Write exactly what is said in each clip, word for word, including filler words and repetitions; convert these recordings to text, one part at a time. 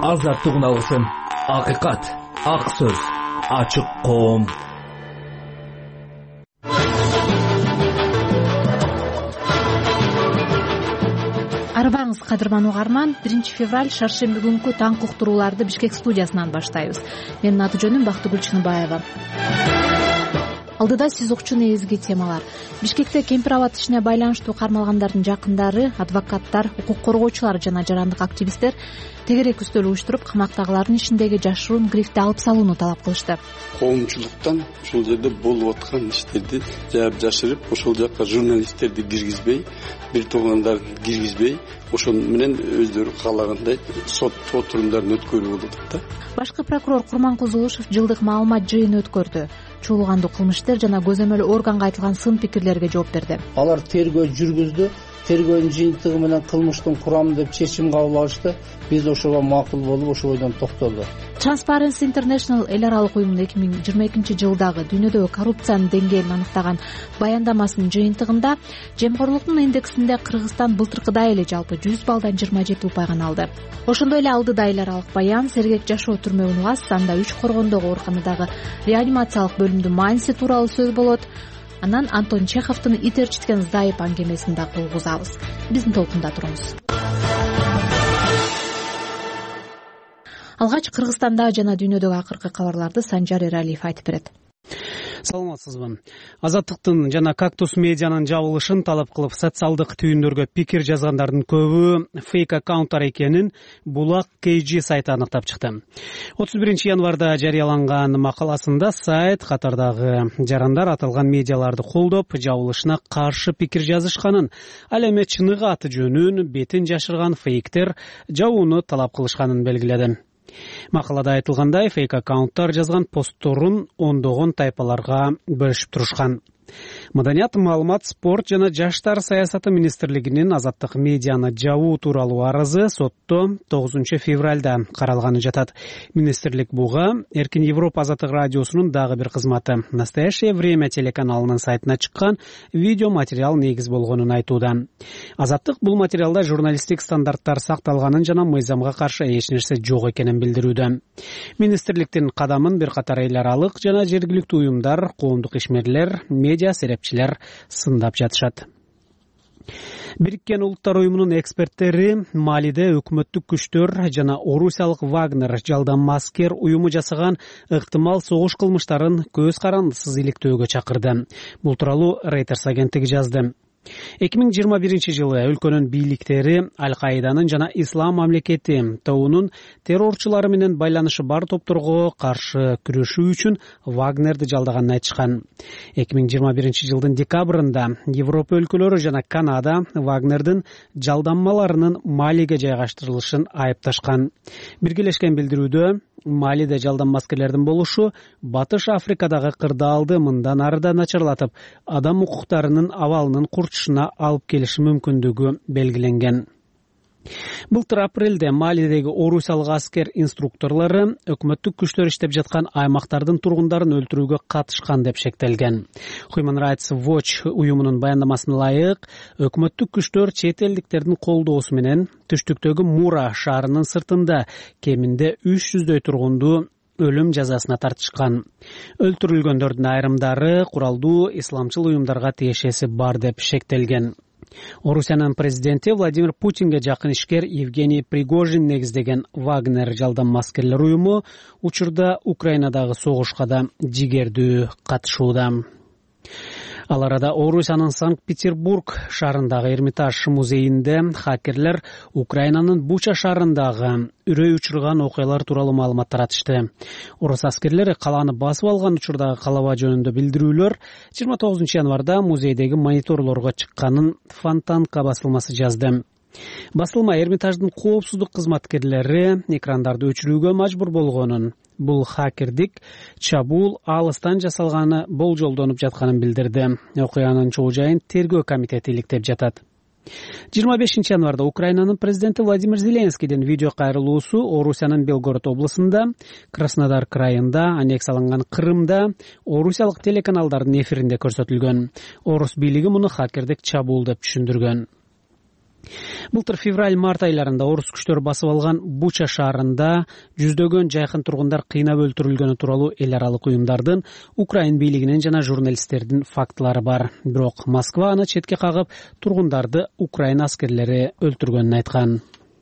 азаттык алсын. Акыйкат, ак сөз, ачык коом. Арбаңыз кадырман угарман, биринчи февраль шаршемби күнкү таң уктурууларды Бишкек студиясынан баштайбыз. Менин аты жөнүм Бактыгүл Чыныбаева. Алдыда сиз укчу негизги темалар. Бишкекте кемпир абад ишине байланыштуу кармалгандардын жакындары, адвокаттар, укук коргоочулар жана жарандык активисттер тегерек үстөл уюштуруп, камактагылардын ишиндеги жашыруун грифти алып салууну талап кылышты. Коомчулуктан ушул жерде болуп аткан иштерди жаап жашырып, ошол жакка журналисттерди киргизбей, бир туугандарды киргизбей, ошол менен өздөрү каалагандай сот отурумдарын өткөрүү болуп атат да. Башкы прокурор Курманкул Зулушев жылдык маалымат жыйыны өткөрдү. Чуулгандуу кылмыштар жана көзөмөл органга айтылган сын пикирлерге жооп берди. Алар тергөө жүргүздү. Тергөөнүн жыйынтыгы менен кылмыштын курамы деп чечим кабыл алышты. Биз ошого макул болуп, ошол бойдон токтолдук. Transparency International эл аралык уюмунун эки миң жыйырма экинчи жылдагы дүйнөдөгү коррупциянын деңгээлин аныктаган баяндамасынын жыйынтыгында жемкорлуктун индексинде Кыргызстан былтыркыдай эле жалпы жүз баллдан жыйырма жети упайганы алды. Ошондой эле алдыда эл аралык баян сергек жашоо түрмөгүн угас, анда үч коргондогу ооруканадагы реанимациялык бөлүмдүн мааниси тууралуу сөз болот. Анан Антон Чеховдун ит ээрчиткен зайып аңгемесин да кулгузабыз. Биздин толкунда туруңуз. Алгач Кыргызстанда жана дүйнөдөгү акыркы кабарларды Санжар Эралиев айтып берет. Саламатсызбы. Азаттыктын жана Кактус медианын жабылышын талап кылып социалдык түйүндөргө пикир жазгандардын көбү фейк аккаунттар экенин Булак кей джи сайты аныктап чыкты. отуз биринчи январда жарыяланган макаласында сайт катардагы жарандар аталган медиаларды колдоп, жабылышына каршы пикир жазышканын, ал эми чыныгы аты жөнүн, бетин жашырган фейктер жабууну талап кылышканын белгиледи. Макалада айтылгандай, фейк аккаунттар жазган постторун ондогон тайпаларга бөлүшүп турушкан. Маданият, маалымат, спорт жана жаштар саясаты министрлигинин азаттык медианы жабуу тууралуу арызы сотто тогузунчу февралда каралганы жатат. Министрлик буга Эркин Европа азаттык радиосунун дагы бир кызматы Настоящее время телеканалынын сайтына чыккан видео материал негиз болгонун айтууда. Азаттык бул материалда журналисттик стандарттар сакталганын жана мыйзамга каршы эч нерсе жок экенин билдирүүдө. Министрликтин кадамын бир катар эл аралык жана жергиликтүү уюмдар, коомдук ишмерлер, медиа серепчилер сындап жатышат. Бириккен Улуттар уюмунун эксперттери Малиде өкмөттүк күчтөр жана орусиялык Вагнер жалданма аскер уюму жасаган ыктымал согуш кылмыштарын көз карандысыз иликтөөгө чакырды. Бул тууралуу Reuters агенттиги жазды. эки миң жыйырма биринчи жылы өлкөнүн бийликтери Аль-Каиданын жана Ислам мамлекети тобунун террорчулары менен байланышы бар топторго каршы күрөшүү үчүн Вагнерди жалдаганын айтышкан. эки миң жыйырма биринчи жылдын декабрында Европа өлкөлөрү жана Канада Вагнердин жалданмаларынын Малиге жайгаштырылышын айыпташкан. Биргелешкен билдирүүдө Малиде жалданма аскерлердин болушу Батыш Африкадагы кырдаалды мындан ары да начарлатып, адам укуктарынын абалынын курчушуна алып келиши мүмкүндүгү белгиленген. Былтыр апрелде Малидеги орусиялык аскер инструкторлору өкмөттүк күчтөр иштеп жаткан аймактардын тургундарын өлтүрүүгө катышкан деп шектелген. Human Rights Watch уюмунун баяндамасына ылайык, өкмөттүк күчтөр чет элдиктердин колдоосу менен түштүктөгү Мура шаарынын сыртында кеминде үч жүздөй тургунду өлүм жазасына тартышкан. Өлтүрүлгөндөрдүн айрымдары куралдуу исламчыл уюмдарга тиешеси бар деп шектелген. Орусиянын президенти Владимир Путинге жакын ишкер Евгений Пригожин негиздеген Вагнер жалданма аскерлер уюму учурда Украинадагы согушка да жигердүү катышууда. Ал арада Орусиянын Санкт-Петербург шаарындагы Эрмитаж музейинде хакерлер Украинанын Буча шаарындагы үрөй учурган окуялар тууралуу маалымат таратышты. Орус аскерлери калааны басып алган учурдагы калаба жөнүндө билдирүүлөр жыйырма тогузунчу январда музейдеги мониторлорго чыкканын Фонтанка басылмасы жазды. Басылма Эрмитаждын коопсуздук кызматкерлери экрандарды өчүрүүгө мажбур болгонун, бул хакердик чабуул алыстан жасалганы болжолдонуп жатканын билдирди. Окуянын чоо жайын тергөө комитети иликтеп жатат. жыйырма бешинчи январда Украинанын президенти Владимир Зеленскийдин видео кайрылуусу Орусиянын Белгород облусунда, Краснодар крайында, аннексияланган Крымда орусиялык телеканалдардын эфиринде көрсөтүлгөн. Орус бийлиги муну хакердик чабуул деп түшүндүргөн. Былтыр февраль март айларында орус күчтөрү басып алган Буча шаарында жүздөгөн жайкын тургундар кыйнап өлтүрүлгөнү тууралуу эл аралык уюмдардын, Украин бийлигинин жана журналисттердин фактылары бар. Бирок Москва аны четке кагып, тургундарды Украин аскерлери өлтүргөнүн айткан.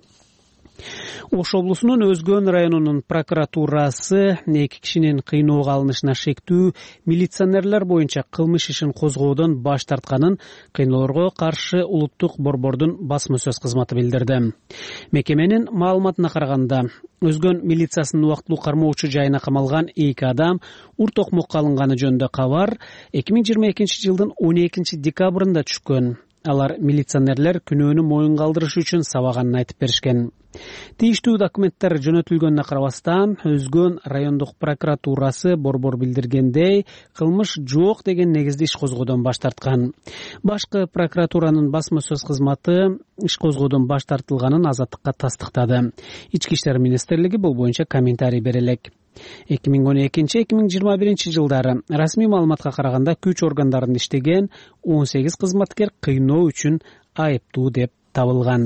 Ош облусунун Өзгөн районунун прокуратурасы эки кишинин кыйноого алынышына шектүү милиционерлер боюнча кылмыш ишин козгоодон баш тартканын кыйноолорго каршы улуттук борбордун басма сөз кызматы билдирди. Мекеменин маалыматына караганда, Өзгөн милициясынын убактылуу кармоочу жайына камалган эки адам ур токмокко алынганы жөнүндө кабар эки миң жыйырма экинчи жылдын он экинчи декабрында түшкөн. Алар милиционерлер күнөөнү моюнга алдырыш үчүн сабаганын айтып беришкен. Тийиштүү документтер жөнөтүлгөнүнө карабастан, Өзгөн райондук прокуратурасы борбор билдиргендей, кылмыш жок деген негизде иш козгоодон баш тарткан. Башкы прокуратуранын басма сөз кызматы иш козгоодон баш тартылганын Азаттыкка тастыктады. Ички иштер министрлиги бул боюнча комментарий бере элек. эки миң он экинчи эки миң жыйырма биринчи жылдары расмий маалыматка караганда күч органдарында иштеген он сегиз кызматкер кыйноо үчүн айыптуу деп табылган.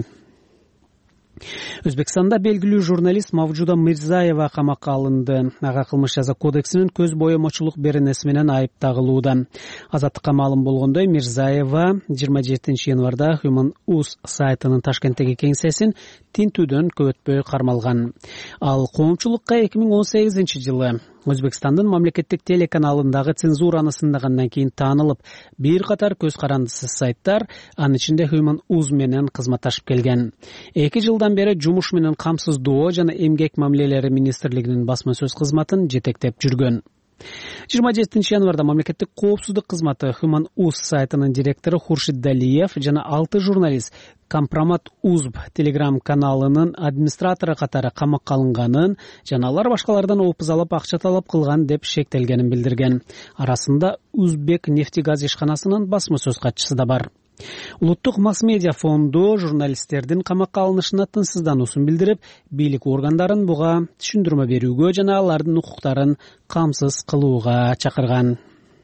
Өзбекстанда белгилүү журналист Мавжуда Мирзаева камакка алынды. Ага кылмыш жаза кодексинин көз боемочулук беренеси менен айып тагылууда. Азаттыкка маалым болгондой, Мирзаева жыйырма жетинчи январда Human Uz сайтынын Ташкенттеги кеңсесин тинтүүдөн көп өтпөй кармалган. Ал коомчулукка эки миң он сегизинчи жылы Өзбекстандын мамлекеттик телеканалындагы цензураны сындагандан кийин таанылып, бир катар көз карандысыз сайттар, анын ичинде Human Uz менен кызматташып келген. эки жылдан бери жумуш менен камсыздоо жана эмгек мамилелери министрлигинин басма сөз кызматын жетектеп жүргөн. жыйырма жетинчи январда мамлекеттик коопсуздук кызматы Human Uz сайтынын директору Хуршид Далиев жана алты журналист Компромат Узб телеграм каналынын администратору катары камакка алынганын жана алар башкалардан опуз алып акча талап кылган деп шектелгенин билдирген. Арасында Узбек нефтегаз ишканасынын басма сөз катчысы да бар. Улуттук масс-медиа фонду журналисттердин камакка алынышына тынчсыздануусун билдирип, бийлик органдарын буга түшүндүрмө берүүгө жана алардын укуктарын камсыз кылууга чакырган.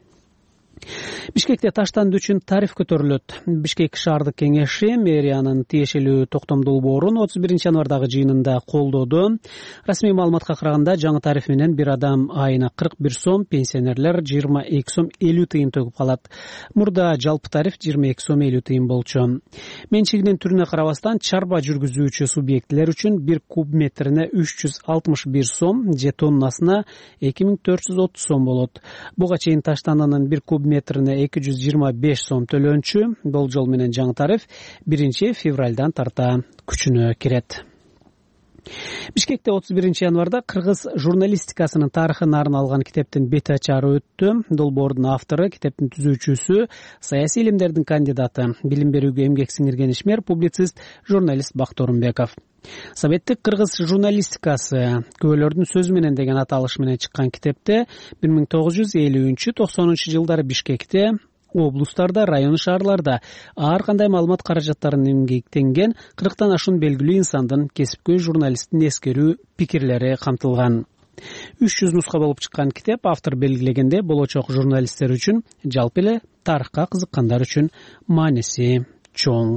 Бишкекте таштанды үчүн тариф көтөрүлөт. Бишкек шаардык кеңеши мэриянын тиешелүү токтом долбоорун отуз биринчи январдагы жыйынында колдоду. Расмий маалыматка караганда, жаңы тариф менен бир адам айына кырк бир сом, пенсионерлер жыйырма эки сом элүү тыйын төгүп калат. Мурда жалпы тариф жыйырма эки сом элүү тыйын болчу. Менчигинин түрүнө карабастан, чарба жүргүзүүчү субъектлер үчүн бир куб метрине үч жүз алтымыш бир сом, же тоннасына эки миң төрт жүз отуз сом болот. Буга чейин таштандынын бир куб метрине эки жүз жыйырма беш сом төлөнчү. Болжол менен жаңы тариф биринчи февралдан тарта күчүнө кирет. Бишкекте отуз биринчи январда кыргыз журналистикасынын тарыхына арналган китептин бет ачары өттү. Долбоордун автору, китептин түзүүчүсү, саясий илимдердин кандидаты, билим берүүгө эмгек сиңирген ишмер, публицист, журналист Бактор Умбеков. Советтик кыргыз журналистикасы күбөлөрдүн сөзү менен деген аталыш менен чыккан китепте бир миң тогуз жүз элүүнчү токсонунчу жылдары Бишкекте, облустарда, район шаарларда ар кандай маалымат каражаттарын эмгектенген кырктан ашуун белгилүү инсандын, кесипкөй журналисттин эскерүү пикирлери камтылган. үч жүз нуска болуп чыккан китеп, автор белгилегенде, болочок журналисттер үчүн, жалпы эле тарыхка кызыккандар үчүн мааниси чоң.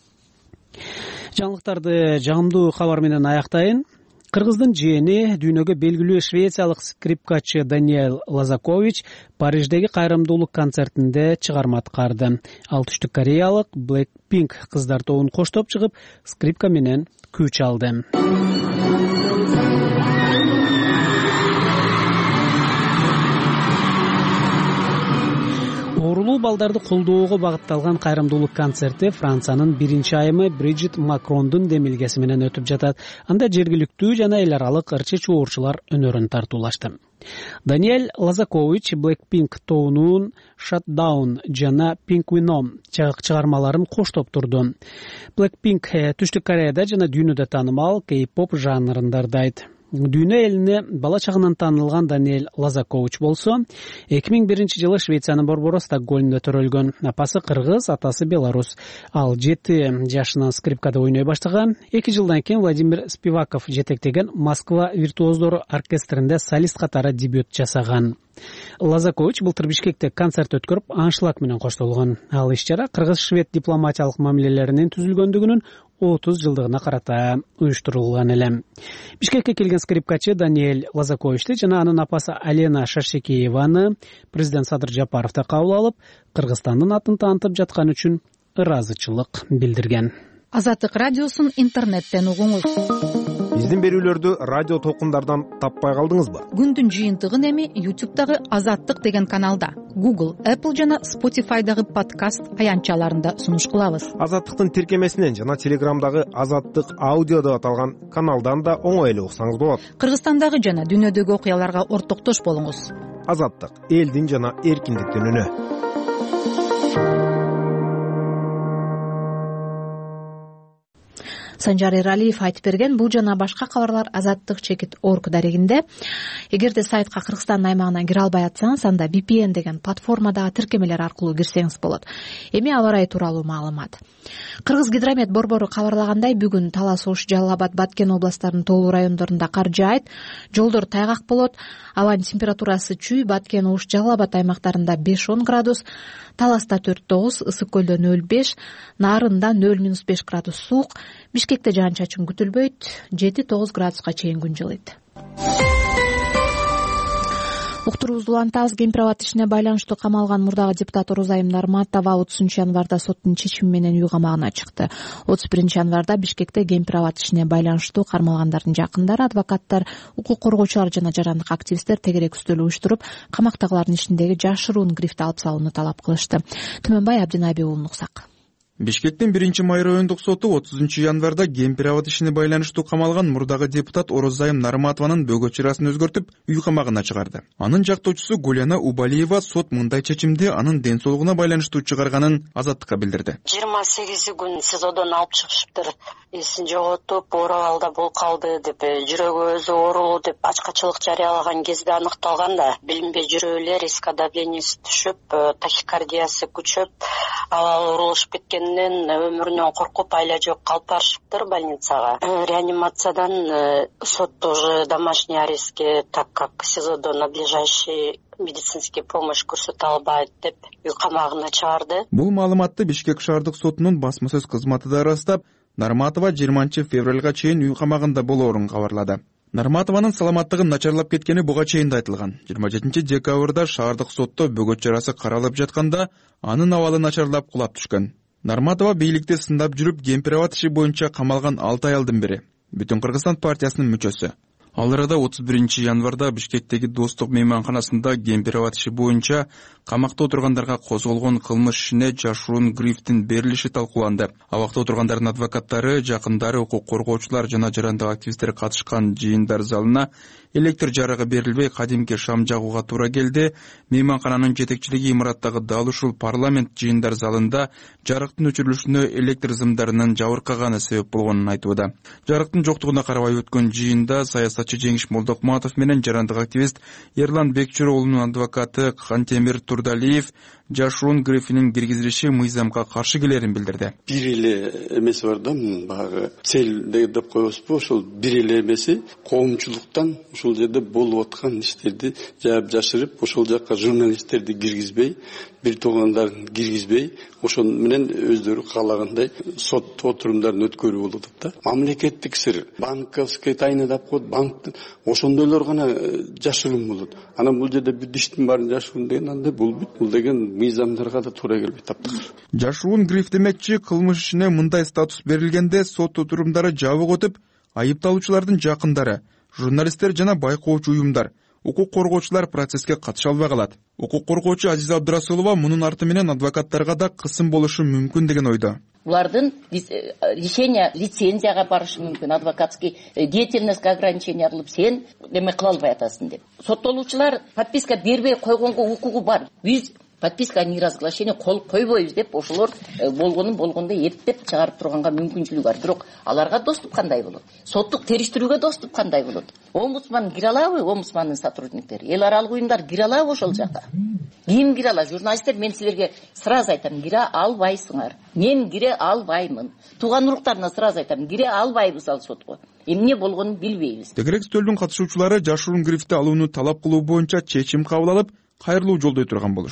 Жаңылыктарды жагымдуу кабар менен аяктайын. Кыргыздын жээни, дүйнөгө белгилүү швециялык скрипкачы Даниэль Лазакович Париждеги кайрымдуулук концертинде чыгарма аткарды. Ал түштүк кореялык Blackpink кыздар тобун коштоп чыгып, скрипка менен күү чалды. Оорулуу балдарды колдоого багытталган кайрымдуулук концерти Франциянын биринчи айымы Бриджит Макрондун демилгеси менен өтүп жатат. Анда жергиликтүү жана эл аралык ырчы чуурчулар өнөрүн тартуулашты. Даниэль Лазакович Blackpink тобунун Shutdown жана Pink чыгармаларын коштоп турду. Blackpink түштүк Кореяда жана дүйнөдө таанымал кей-поп жанрындардайт. Дүйнө элине бала чагынан таанылган Даниэль Лазакович болсо, эки миң биринчи жылы Швециянын борбору Стокгольмдо төрөлгөн. Апасы кыргыз, атасы белорус. Ал жети жашынан скрипкада ойной баштаган. эки жылдан кийин Владимир Спиваков жетектеген Москва виртуоздору оркестринде солист катары дебют жасаган. Лазакович былтыр Бишкекте концерт өткөрүп, аншлаг менен коштолгон. Ал иш-чара кыргыз-швед дипломатиялык мамилелеринин түзүлгөндүгүнүн отуз жылдыгына карата уюштурулган эле. Бишкекке келген скрипкачы Даниэль Лазаковичти жана анын апасы Алена Шашекееваны президент Садыр Жапаров да кабыл алып, Кыргызстандын атын таанытып жатканы үчүн ыраазычылык билдирген. Азаттык радиосун интернеттен угуңуз. Биздин берүүлөрдү радио толкундардан таппай калдыңызбы? Күндүн жыйынтыгын эми ютубтагы Азаттык деген каналда, Google, Apple жана Spotify'дагы подкаст аянтчаларында сунуш кылабыз. Азаттыктын тиркемесинен жана Телеграмдагы Азаттык аудио деп аталган каналдан да оңой эле уксаңыз болот. Кыргызстандагы жана дүйнөдөгү окуяларга ортоктош болуңуз. Азаттык — элдин жана эркиндиктин үнү. Санжар Эралиев айтып берген бул жана башка кабарлар азаттык чекит орг дарегинде. Эгерде сайтка Кыргызстан аймагынан кире албай атсаңыз, анда ви пи эн деген платформадагы тиркемелер аркылуу кирсеңиз болот. Эми аба ырайы тууралуу маалымат. Кыргыз гидромет борбору кабарлагандай, бүгүн Талас, Ош, Жалал Абад, Баткен областтарынын тоолуу райондорунда кар жаайт, жолдор тайгак болот. Абанын температурасы чүй, Баткен, Ош, Жалал Абад аймактарында беш он градус, Таласта төрт тогуз, Ысык көлдө нөл беш, Нарында нөл минус беш градус суук, Бишкекте жаан чачын күтүлбөйт, жети тогуз градуска чейин күн жылыйт. Уктуруубузду улантабыз. Кемпир-абад ишине байланыштуу камалган мурдагы депутат Орозайым Нарматова отузунчу январда соттун чечими менен үй камагына чыкты. отуз биринчи январда Бишкекте Кемпир-абад ишине байланыштуу кармалгандардын жакындары, адвокаттар, укук коргоочулар жана жарандык активисттер тегерек үстөл уюштуруп, камактагылардын ичиндеги жашыруун грифти алып салууну талап кылышты. Түмөнбай Абдинабий уулун уксак. Бишкектин биринчи май райондук соту отузунчу январда Кемпир-абад ишине байланыштуу камалган мурдагы депутат Орозайым Нарматованын бөгөт чырасын өзгөртүп, үй камагына чыгарды. Анын жактоочусу Гуляна Убалиева сот мындай чечимди анын ден соолугуна байланыштуу чыгарганын Азаттыкка билдирди. жыйырма сегизи күн СИЗОдон алып чыгышыптыр. Эсин жоготуп, оору болуп калды деп, жүрөгү өзү оорулуу деп ачкачылык жарыялаган кезде аныкталган да, билинбей жүрүп эле риск давлениеси түшүп, тахикардиясы күчөп, абал оорулушуп кеткен өмүрүнөн коркуп айла жок калып барышыптыр больницага. Реанимациядан сот уже домашний арестке, так как СИЗОдо надлежащий медицинский помощь көрсөтө албайт деп үй камагына чыгарды. Бул маалыматты Бишкек шаардык сотунун басма сөз кызматы да ырастап, Нарматова жыйырманчы февралга чейин үй камагында болоорун кабарлады. Нарматованын саламаттыгы начарлап кеткени буга чейин да айтылган. жыйырма жетинчи декабрда шаардык сотто бөгөт чарасы каралып жатканда анын абалы начарлап кулап түшкөн. Нарматова бийликте сындап жүрүп, Кемпир-абад иши боюнча камалган алты аялдын бири. Бүтүн Кыргызстан партиясынын мүчөсү. Ал арада отуз биринчи январда Бишкектеги Достук мейманканасында Кемпир-абад иши боюнча камакта отургандарга козголгон кылмыш ишине жашыруун грифтин берилиши талкууланды. Абакта отургандардын адвокаттары, жакындары, укук коргоочулар жана жарандык активисттер катышкан жыйындар залына электр жарыгы берилбей кадимки шам жагууга туура келди. Мейманкананын жетекчилиги имараттагы дал ушул парламент жыйындар залында жарыктын өчүрүлүшүнө электр зымдарынын жабыркаганы себеп болгонун айтууда. Жарыктын жоктугуна карабай өткөн жыйында саясатчы Жеңиш Молдокматов менен жарандык активист Ерлан Бекчүрөөлүнүн адвокаты Кантемир Турдалиев жашыруун грифинин киргизилиши мыйзамга каршы келерин билдирди. Бир эле эмеси бар да, баягы цел деп коебузбу, ошол бир эле эмеси коомчулуктан ушул жерде болуп аткан иштерди жаап жашырып, ошол жакка журналисттерди киргизбей, бир туугандарын киргизбей, ошол менен өздөрү каалагандай сот отурумдарын өткөрүү болуп атат да. Мамлекеттик сыр, банковский тайна деп коет, банктын ошондойлор гана жашыруун болот. Анан бул жерде бир иштин баарын жашыруун деген андай болбойт. Бул деген мыйзамдарга да туура келбейт таптакыр. Жашыруун гриф демекчи, кылмыш ишине мындай статус берилгенде сот отурумдары жабык өтүп, айыпталуучулардын жакындары, журналисттер жана байкоочу уюмдар, укук коргоочулар процесске катыша албай калат. Укук коргоочу Азиза Абдрасулова мунун арты менен адвокаттарга да кысым болушу мүмкүн деген ойдо. Булардын решение лицензияга барышы мүмкүн, адвокатский деятельностьке ограничение кылып сен эме кыла албай атасың деп. Соттолуучулар подписка бербей койгонго укугу бар. Биз подписка о неразглашении кол койбойбуз деп ошолор болгонун болгондой эптеп чыгарып турганга мүмкүнчүлүгү бар. Бирок аларга доступ кандай болот? Соттук териштирүүгө доступ кандай болот? Омбудсман кире алабы, омбудсмандын сотрудниктери? Эл аралык уюмдар кире алабы ошол жака? Ким кире алат? Журналисттер, мен силерге сразу айтам, кире албайсыңар. Мен кире албаймын. Тууган уруктарына сразу айтам, кире албайбыз ал сотко. Эмне болгонун билбейбиз. Тегерек стөлдүн катышуучулары жашыруун грифти алууну талап кылуу боюнча чечим кабыл алып, кайрылуу жолдой турган болушту.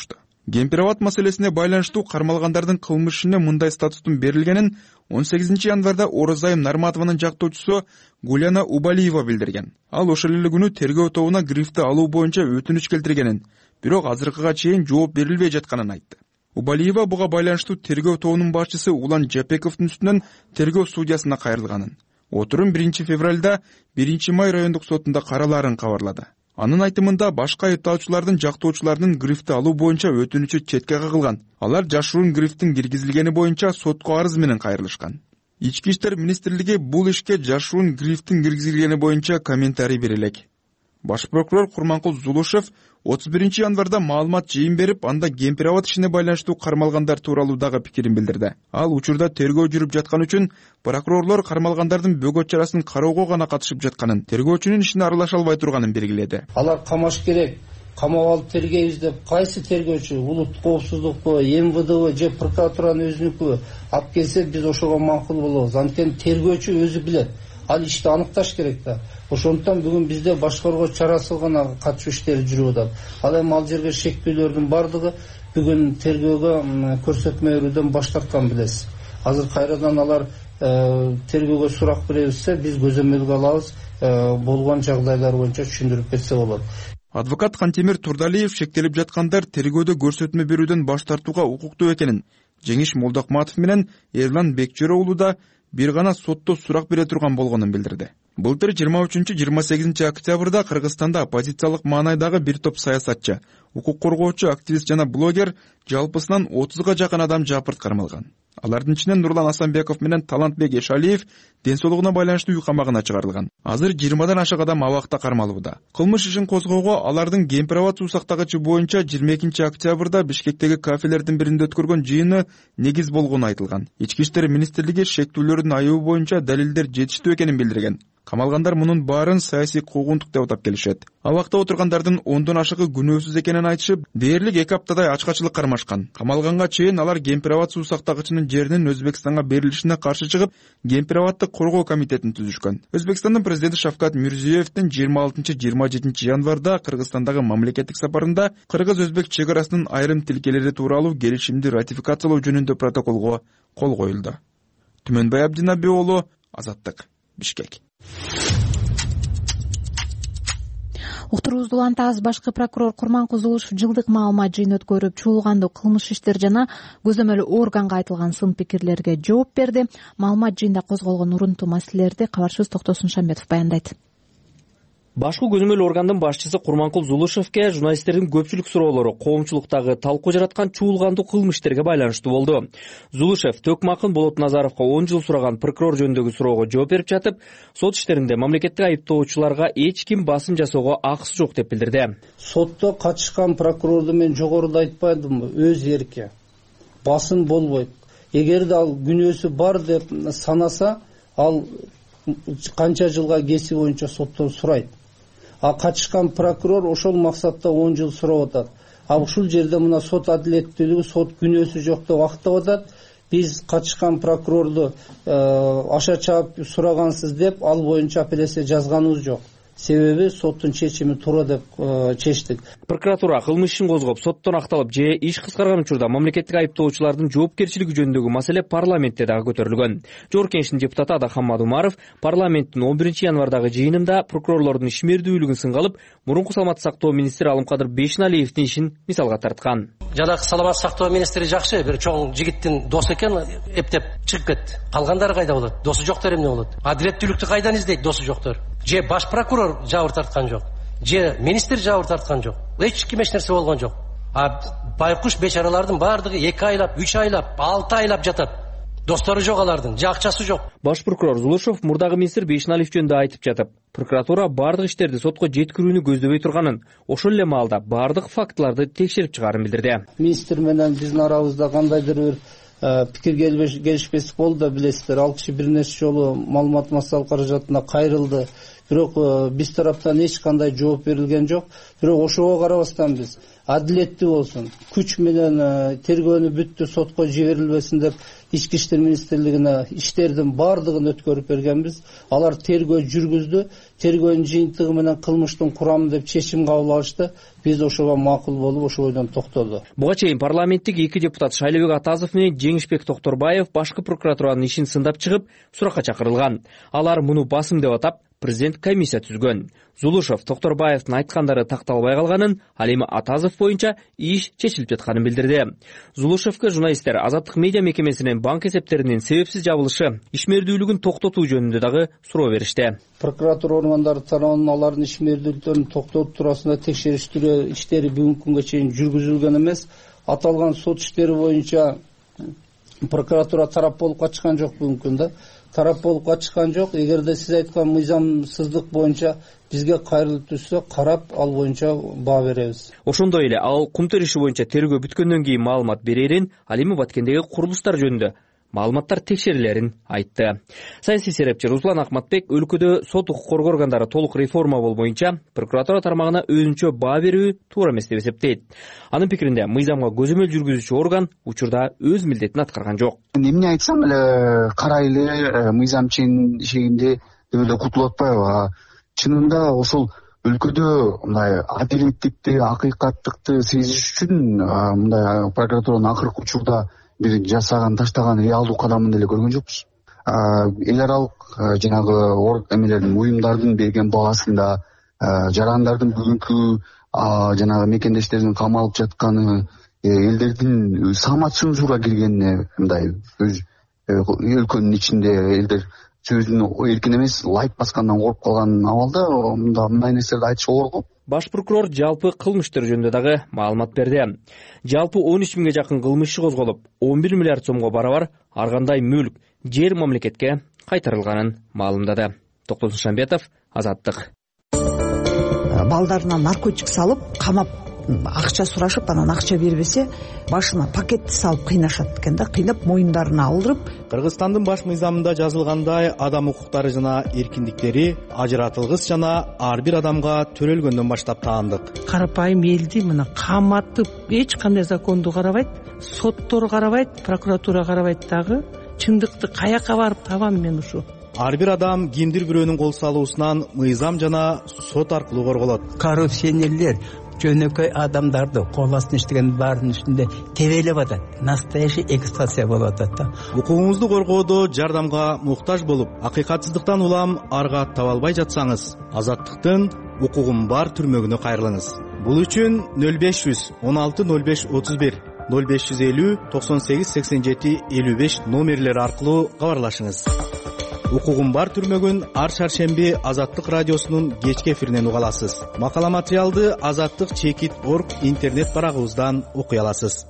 Кемпир-абад маселесине байланыштуу кармалгандардын кылмыш ишине мындай статустун берилгенин он сегизинчи январда Орозайым Нарматованын жактоочусу Гуляна Убалиева билдирген. Ал ошол эле күнү тергөө тобуна грифти алуу боюнча өтүнүч келтиргенин, бирок азыркыга чейин жооп берилбей жатканын айтты. Убалиева буга байланыштуу тергөө тобунун башчысы Улан Жапековдун үстүнөн тергөө судьясына кайрылганын, отурум биринчи февралда биринчи май райондук сотунда каралаарын кабарлады. Анын айтымында башка айыпталуучулардын жактоочулардын грифти алуу боюнча өтүнүчү четке кагылган. Алар жашыруун грифтин киргизилгени боюнча сотко арыз менен кайрылышкан. Ички иштер министрлиги бул ишке жашыруун грифтин киргизилгени боюнча комментарий бере элек. Баш прокурор Курманкул Зулушев отуз биринчи январда маалымат жыйын берип, анда Кемпир-абад ишине байланыштуу кармалгандар тууралуу дагы пикирин билдирди. Ал учурда тергөө жүрүп жаткан үчүн прокурорлор кармалгандардын бөгөт чарасын кароого гана катышып жатканын, тергөөчүнүн ишине аралаша албай турганын белгиледи. Алар камаш керек, камап алып тергейбиз деп кайсы тергөөчү, улуттук коопсуздукпу, эм вэ дэ же прокуратуранын өзүнүкү алып келсе, биз ошого макул болобуз. Анткени тергөөчү өзү билет. Ал ишти аныкташ керек да. Ошондуктан бүгүн бизде башкаруу чарасы гана катышуу иштери жүрүп атат. Ал эми ал жерге шектүүлөрдүн бардыгы бүгүн тергөөгө көрсөтмө берүүдөн баш тарткан билесиз. Азыр кайрадан алар тергөөгө сурак беребизсе, биз көзөмөлгө алабыз, болгон жагдайлар боюнча түшүндүрүп берсе болот. Адвокат Кантемир Турдалиев шектелип жаткандар тергөөдө көрсөтмө берүүдөн баш тартууга укуктуу экенин, Жеңиш Молдокматов менен Эрлан Бекчөр уулу да бир гана сотто сурак бере турган болгонун билдирди. Былтыр жыйырма үчүнчү жыйырма сегизинчи октябрда Кыргызстанда оппозициялык маанайдагы бир топ саясатчы, укук коргоочу, активист жана блогер жалпысынан отузга жакын адам жапырт кармалган. Алардын ичинен Нурлан Асанбеков менен Талантбек Эшалиев ден соолугуна байланыштуу үй камагына чыгарылган. Азыр жыйырмадан ашык адам абакта кармалууда. Кылмыш ишин козгоого алардын Кемпир-абад суу сактагычы боюнча жыйырма экинчи октябрда Бишкектеги кафелердин биринде өткөргөн жыйыны негиз болгону айтылган. Ички иштер министрлиги шектүүлөрдүн айыбы боюнча далилдер жетиштүү экенин билдирген. Камалгандар мунун баарын саясий куугунтук деп атап келишет. Абакта отургандардын ондон ашыгы күнөөсүз экенин айтышып, дээрлик эки аптадай ачкачылык кармашкан. Камалганга чейин алар Кемпир-абад суу сактагычынын жеринин Өзбекстанга берилишине каршы чыгып, Кемпир-абадды коргоо комитетин түзүшкөн. Өзбекстандын президенти Шавкат Мирзиёевдин жыйырма алтынчы жыйырма жетинчи январда Кыргызстандагы мамлекеттик сапарында кыргыз-өзбек чек арасынын айрым тилкелери тууралуу келишимди ратификациялоо жөнүндө протоколго кол коюлду. Түмөнбай Абдинаби уулу, Азаттык, Бишкек. Уктуруубузду улантабыз. Башкы прокурор Курманкул Зулушев жылдык маалымат жыйын өткөрүп, чуулгандуу кылмыш иштер жана көзөмөл органга айтылган сын пикирлерге жооп берди. Маалымат жыйында козголгон урунтуу маселелерди кабарчыбыз Токтосун Шамбетов баяндайт. Башкы көзөмөл органдын башчысы Курманкул Зулушевке журналисттердин көпчүлүк суроолору коомчулуктагы талкуу жараткан чуулгандуу кылмыш иштерге байланыштуу болду. Зулушев Төкмакын Болот Назаровго он жыл сураган прокурор жөнүндөгү суроого жооп берип жатып, сот иштеринде мамлекеттик айыптоочуларга эч ким басым жасоого акысы жок деп билдирди. Сотто катышкан прокурорду мен жогоруда айтпадымбы, өз эрки. Басым болбойт. Эгерде ал күнөөсү бар деп санаса, ал канча жылга кесип боюнча соттон сурайт. А катышкан прокурор ошол максатта он жыл сурап атат. А ушул жерде мына сот адилеттүүлүгү, сот күнөөсү жок деп актап атат. Биз катышкан прокурорду аша чаап сурагансыз деп ал боюнча апелляция жазганыбыз жок. Себеби соттун чечими туура деп чечтик. Прокуратура кылмыш ишин козгоп, соттон акталып же иш кыскарган учурда мамлекеттик айыптоочулардын жоопкерчилиги жөнүндөгү маселе парламентте дагы көтөрүлгөн. Жогорку Кеңештин депутаты Адахаммад Умаров парламенттин он биринчи январдагы жыйынында прокурорлордун ишмердүүлүгүн сынга алып, мурунку саламаттык сактоо министри Алымкадыр Бейшеналиевдин ишин мисалга тарткан. Жанагы саламаттык сактоо министри жакшы, бир чоң жигиттин досу экен, эптеп чыгып кетти. Калгандары кайда болот? Досу жоктор эмне болот? Адилеттүүлүктү кайдан издейт досу жоктор? Же баш прокурор жабыр тарткан жок, же министр жабыр тарткан жок, эч ким эч нерсе болгон жок. А байкуш бечаралардын баардыгы эки айлап, үч айлап, алты айлап жатат. Достору жок алардын, же акчасы жок. Баш прокурор Зулушев мурдагы министр Бейшеналиев жөнүндө айтып жатып, прокуратура баардык иштерди сотко жеткирүүнү көздөбөй турганын, ошол эле маалда баардык фактыларды текшерип чыгаарын билдирди. Министр менен биздин арабызда кандайдыр бир пикир келишпестик болду да билесиздер. Ал киши бир нече жолу маалымат массалык каражатына кайрылды. Бирок биз тараптан эч кандай жооп берилген жок. Бирок ошого карабастан биз адилеттүү болсун, күч менен тергөөнү бүттү, сотко жиберилбесин деп ички иштер министрлигине иштердин баардыгын өткөрүп бергенбиз. Алар тергөө жүргүздү, тергөөнүн жыйынтыгы менен кылмыштын курамы деп чечим кабыл алышты. Биз ошого макул болуп ошол ойдон токтолду. Буга чейин парламенттик эки депутат Шайлебек Атазов менен Жеңишбек Токторбаев башкы прокуратуранын ишин сындап чыгып, суракка чакырылган. Алар муну басым деп атап, президент комиссия түзгөн. Зулушев Токторбаевдин айткандары такталбай калганын, ал эми Атазов боюнча иш чечилип жатканын билдирди. Зулушевке журналисттер Азаттык медиа мекемесинин банк эсептеринин себепсиз жабылышы, ишмердүүлүгүн токтотуу жөнүндө дагы суроо беришти. Прокуратура органдары тарабынан алардын ишмердүүлүктөрүн токтотуу туурасында текшерүү иштери бүгүнкү күнгө чейин жүргүзүлгөн эмес. Аталган сот иштери боюнча прокуратура тарап болуп качкан жок бүгүнкү күндө. Тарап болуп качкан жок. Эгерде сиз айткан мыйзамсыздык боюнча бизге кайрылып түшсө, карап ал боюнча баа беребиз. Ошондой эле ал Кумтөр иши боюнча тергөө бүткөндөн кийин маалымат берерин, ал эми Баткендеги курулуштар жөнүндө маалыматтар текшерилерин айтты. Саясий серепчи Руслан Акматбек өлкөдө сот укук коргоо органдары толук реформа болбоюнча прокуратура тармагына өзүнчө баа берүү туура эмес деп эсептейт. Анын пикиринде мыйзамга көзөмөл жүргүзүүчү орган учурда өз милдетин аткарган жок. Эмне айтсам эле карайлы мыйзам чегинде деп эле кутулуп атпайбы? Чынында ошол өлкөдө мындай адилеттикти, акыйкаттыкты сезиш үчүн мындай прокуратуранын акыркы учурда бир жасаган, таштаган реалдуу кадамын деле көргөн жокпуз. Эл аралык жанагы эмелердин, уюмдардын берген баасында, жарандардын бүгүнкү жанагы мекендештеринин камалып жатканы, элдердин сама цензура киргенине, мындай өз өлкөнүн ичинде элдер сөзүн эркин эмес, лайк баскандан кооруп калган абалда мындай нерселерди айтыш оор го. Баш прокурор жалпы кылмыш иштери жөнүндө дагы маалымат берди. Жалпы он үч миңге жакын кылмыш иши козголуп, он бир миллиард сомго барабар ар кандай мүлк, жер мамлекетке кайтарылганын маалымдады. Токтосун Шамбетов, Азаттык. Балдарына наркотик салып, камап, акча сурашып, анан акча бербесе, башына пакетти салып кыйнашат экен да, кыйнап моюндарына алдырып. Кыргызстандын баш мыйзамында жазылгандай адам укуктары жана эркиндиктери ажыратылгыс жана ар бир адамга төрөлгөндөн баштап таандык. Карапайым элди мына каматып, эч кандай законду карабайт, соттор карабайт, прокуратура карабайт дагы. Чындыкты каяка барып табам мен ушу? Ар бир адам кимдир бирөөнүн кол салуусунан мыйзам жана сот аркылуу корголот. Коррупционерлер жөнөкөй адамдарды кол астына иштеген баардын үстүндө тебелеп атат. Настоящий эксплуатация болуп атат да. Укугуңузду коргоодо жардамга муктаж болуп, акыйкатсыздыктан улам арга таба албай жатсаңыз, Азаттыктын укугум бар түрмөгүнө кайрылыңыз. Бул үчүн нөл беш жүз он алты нөл беш отуз бир, нөл беш жүз элүү токсон сегиз сексен жети элүү беш номерлери аркылуу кабарлашыңыз. Укугум бар түрмөгүн ар шаршемби Азаттык радиосунун кечки эфиринен уга аласыз. Макала материалды азаттык чекит точка орг интернет барагыбыздан окуй аласыз.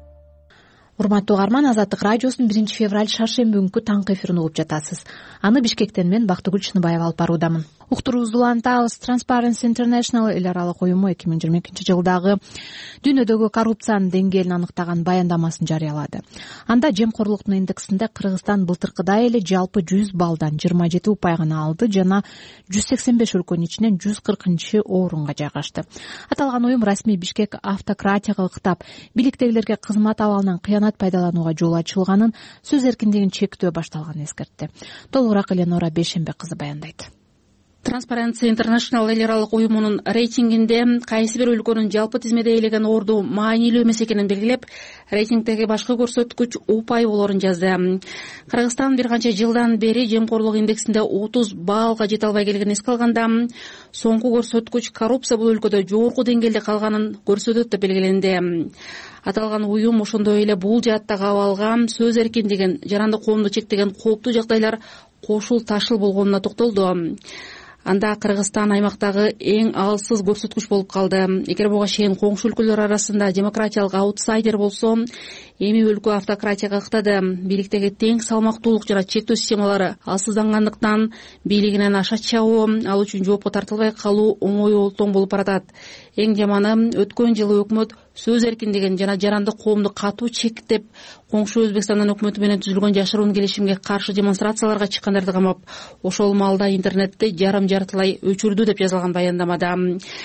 Урматтуу угарман, Азаттык радиосунун биринчи февраль шаршемби күнкү таңкы эфирин угуп жатасыз. Аны Бишкектен мен Бактыгүл Чыныбаева алып баруудамын. Уктуруубузду улантабыз. Transparency International эл аралык уюму эки миң жыйырма экинчи жылдагы дүйнөдөгү коррупциянын деңгээлин аныктаган баяндамасын жарыялады. Анда жемкорлуктун индексинде Кыргызстан былтыркыдай эле жалпы жүз баллдан жыйырма жети упай гана алды жана жүз сексен беш өлкөнүн ичинен жүз кыркынчы орунга жайгашты. Аталган уюм расмий Бишкек автократияга ыктап, бийликтегилерге кызмат абалынан кыянат пайдаланууга жол ачылганын, сөз эркиндигин чектөө башталганын эскертти. Толугураак Эленора Бейшембек кызы баяндайт. Transparency International эл аралык уюмунун рейтингинде кайсы бир өлкөнүн жалпы тизмеде ээлеген орду маанилүү эмес экенин белгилеп, рейтингдеги башкы көрсөткүч упай болоорун жазды. Кыргызстан бир канча жылдан бери жемкорлук индексинде отуз баллга жете албай келгенин эске алганда, соңку көрсөткүч коррупция бул өлкөдө жогорку деңгээлде калганын көрсөтөт деп белгиленди. Аталган уюм ошондой эле бул жааттагы абалга сөз эркиндигин, жарандык коомду чектеген кооптуу жагдайлар кошул ташыл болгонуна токтолду. Анда Кыргызстан аймактагы эң алсыз көрсөткүч болуп калды. Эгер буга чейин коңшу өлкөлөр арасында демократиялык аутсайдер болсо, эми өлкө автократияга ыктады. Бийликтеги тең салмактуулук жана чектөө системалары алсыздангандыктан бийлигинен аша чабуу, ал үчүн жоопко тартылбай калуу оңой олтоң болуп баратат. Эң жаманы, өткөн жылы өкмөт сөз эркиндигин жана жарандык коомду катуу чектеп, коңшу Өзбекстандын өкмөтү менен түзүлгөн жашыруун келишимге каршы демонстрацияларга чыккандарды камап, ошол маалда интернетти жарым жартылай өчүрдү деп жазылган баяндамада.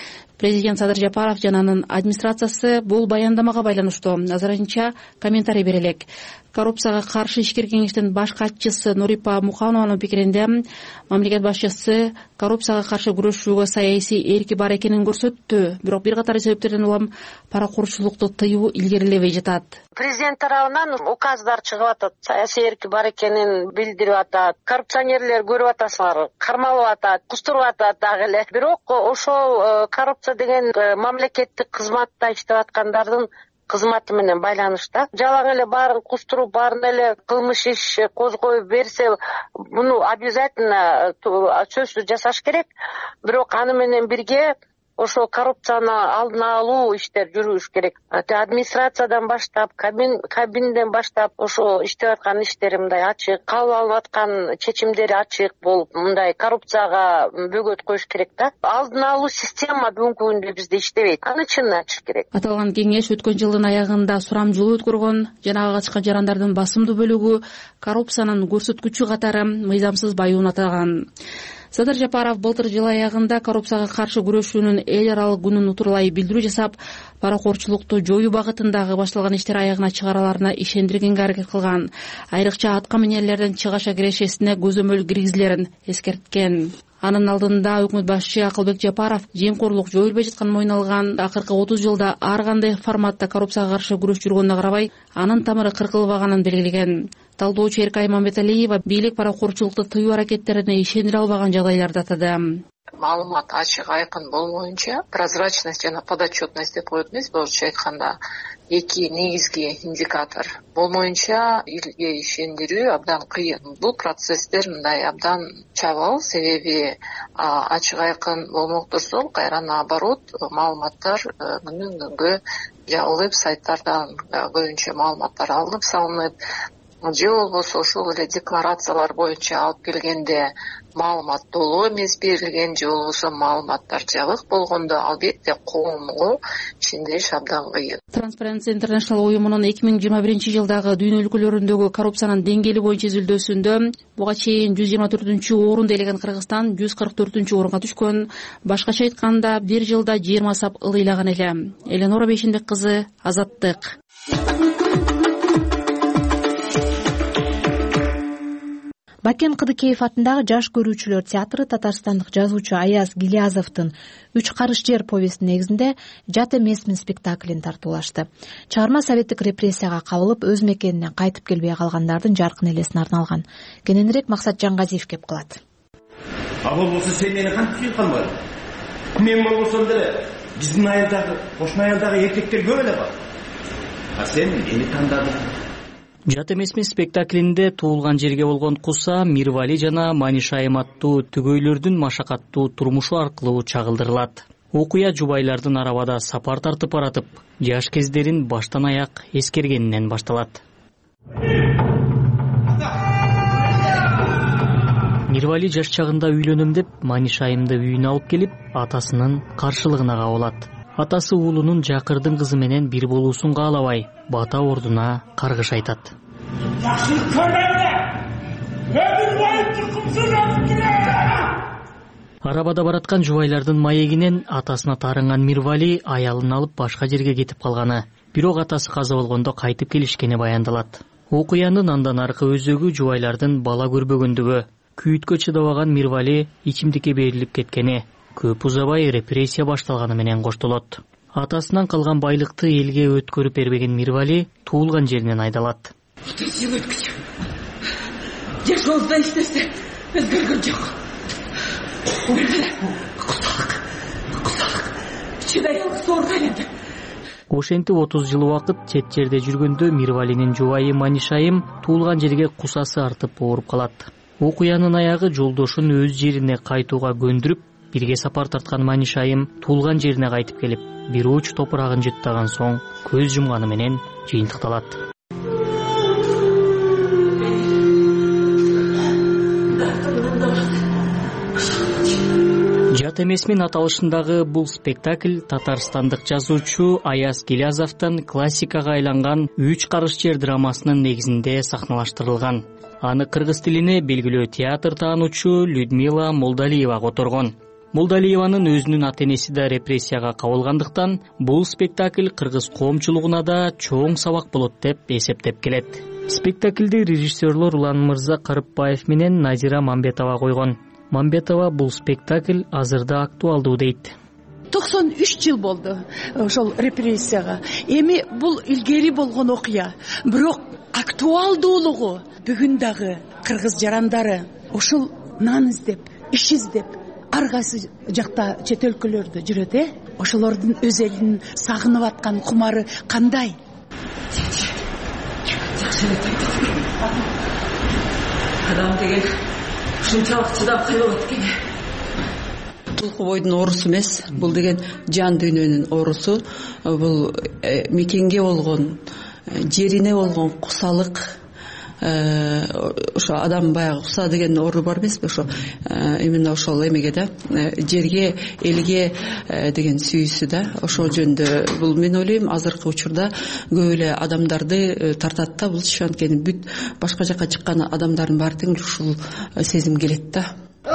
Президент Садыр Жапаров жана анын администрациясы бул баяндамага байланыштуу азырынча комментарий бере элек. Коррупцияга каршы ишкер кеңештин баш катчысы Нурипа Муканованын пикиринде мамлекет башчысы коррупцияга каршы күрөшүүгө саясий эрки бар экенин көрсөттү. Бирок бир катар себептерден улам паракорчулукту тыюу илгерилебей жатат. Президент тарабынан указдар чыгып атат, саясий эрки бар экенин билдирип атат. Коррупционерлер көрүп атасыңар, кармалып атат, кустуруп атат дагы эле. Бирок ошол коррупция деген мамлекеттик кызматта иштеп аткандардын кызматы менен байланышта. Жалаң эле баарын кустуруп, баарын эле кылмыш иш козгой берсе, муну обязательно сөзсүз жасаш керек. Бирок аны менен бирге ошо коррупцияны алдын алуу иштер жүрүш керек. Администрациядан баштап, кабин кабинден баштап ошо иштеп аткан иштери мындай ачык, кабыл алып аткан чечимдери ачык болуп, мындай коррупцияга бөгөт коюш керек да. Алдын алуу система бүгүнкү күндө бизде иштебейт. Аны чын ачыш керек. Аталган кеңеш өткөн жылдын аягында сурамжылоо өткөргөн жана ага катышкан жарандардын басымдуу бөлүгү коррупциянын көрсөткүчү катары мыйзамсыз баюун атаган. Садыр Жапаров былтыр жыл аягында коррупцияга каршы күрөшүүнүн эл аралык күнүн утурлай билдирүү жасап, паракорчулукту жоюу багытындагы башталган иштер аягына чыгараларына ишендиргенге аракет кылган. Айрыкча атка минерлердин чыгаша кирешесине көзөмөл киргизилерин эскерткен. Анын алдында өкмөт башчы Акылбек Жапаров жемкорлук жоюлбай жатканын мойнуна алган. Акыркы отуз жылда ар кандай форматта коррупцияга каршы күрөш жүргөнүнө карабай, анын тамыры кыркылбаганын белгилеген. Талдоочу Эркай Мамбеталиева бийлик паракорчулукту тыюу аракеттерине ишендире албаган жагдайларды атады. Маалымат ачык айкын болмоюнча, прозрачность жана подотчетность деп коет эмеспи, орусча айтканда, эки негизги индикатор болмоюнча элге ишендирүү абдан кыйын. Бул процесстер мындай абдан чабал, себеби ачык айкын болмок турсо, кайра наоборот, маалыматтар күнүнөн күнгө жабылып, сайттардан көбүнчө маалыматтар алынып салынып, же болбосо ошол эле декларациялар боюнча алып келгенде маалымат толук эмес берилген, же болбосо маалыматтар жабык болгондо албетте коомго ишендириш абдан кыйын. Transparency International уюмунун эки миң жыйырма биринчи жылдагы дүйнө өлкөлөрүндөгү коррупциянын деңгээли боюнча изилдөөсүндө буга чейин жүз жыйырма төртүнчү орунду ээлеген Кыргызстан жүз кырк төртүнчү орунга түшкөн. Башкача айтканда, бир жылда жыйырма сап ылыйлаган эле. Эленора Бейшенбек кызы, Азаттык. Бакен Кыдыкеев атындагы жаш көрүүчүлөр театры татарстандык жазуучу Аяз Гилязовдун «Үч карыш жер» повестин негизинде «Жат эмесмин» спектаклин тартуулашты. Чыгарма советтик репрессияга кабылып, өз мекенине кайтып келбей калгандардын жаркын элесине арналган. Кененирээк Максат Жаңгазиев кеп кылат. А болбосо сен мени кантип сүйүп калбадың? Мен болбосом деле биздин айылдагы, кошуна айылдагы эркектер көп эле бар. А сен мени тандадың. Жат эмесмин спектаклинде туулган жерге болгон куса Мирвали жана Манишайым аттуу түгөйлөрдүн машакаттуу турмушу аркылуу чагылдырылат. Окуя жубайлардын арабада сапар тартып баратып, жаш кездерин баштан аяк эскергенинен башталат. Мирвали жаш чагында үйлөнөм деп Манишайымды үйүнө алып келип, атасынын каршылыгына кабылат. Атасы уулунун жакырдын кызы менен бир болуусун каалабай, бата ордуна каргыш айтат. Жакшылык көрбөңү! Өмүр бою туркумсуз өтүп келе! Арабада бараткан жубайлардын маегинен атасына тарынган Мирвали аялын алып башка жерге кетип калганы, бирок атасы каза болгондо кайтып келишкени баяндалат. Окуянын андан аркы өзөгү жубайлардын бала көрбөгөндүгү, күйүткө чыдабаган Мирвали ичимдикке берилип кеткени, көп узабай репрессия башталганы менен коштолот. Атасынан калган байлыкты элге өткөрүп бербеген Мирвали туулган жеринен айдалат. Жашообузда эч нерсе өзгөргөн жок. Кусалык, кусалык, чыдаялык соорга айланды. Ошентип отуз жыл убакыт чет жерде жүргөндө Мирвалинин жубайы Манишайым туулган жерге кусасы артып ооруп калат. Окуянын аягы жолдошун өз жерине кайтууга көндүрүп, бирге сапар тарткан Манишайым туулган жерине кайтып келип, бир уч топурагын жыттаган соң көз жумганы менен жыйынтыкталат. Жат эмесмин аталышындагы бул спектакль татарстандык жазуучу Аяз Гилязовдун классикага айланган «Үч карыш жер» драмасынын негизинде сахналаштырылган. Аны кыргыз тилине белгилүү театр таануучу Людмила Молдалиева которгон. Молдалиеванын өзүнүн ата-энеси да репрессияга кабылгандыктан бул спектакль кыргыз коомчулугуна да чоң сабак болот деп эсептеп келет. Спектакльди режиссерлор Улан Мырза Карыпбаев менен Назира Мамбетова койгон. Мамбетова бул спектакль азырда актуалдуу дейт. токсон үч жыл болду ошол репрессияга. Эми бул илгери болгон окуя, бирок актуалдуулугу бүгүн дагы кыргыз жарандары ошол нан издеп, иш издеп ар кайсы жакта чет өлкөлөрдө жүрөт, э? Ошолордун өз элин сагынып аткан кумары кандай? Адам деген ушунчалык чыдап кыйылып экен. Тулку бойдун оорусу эмес, бул деген жан дүйнөнүн оорусу. Бул мекенге болгон, жерине болгон кусалык. Ошо адам баягы куса деген оору бар эмеспи? Ошо именно ошол эмеге да, жерге, элге деген сүйүүсү да. Ошол жөнүндө бул мен ойлойм азыркы учурда көп эле адамдарды тартат да. Бул анткени бүт башка жакка чыккан адамдардын баары тең ушул сезим келет да.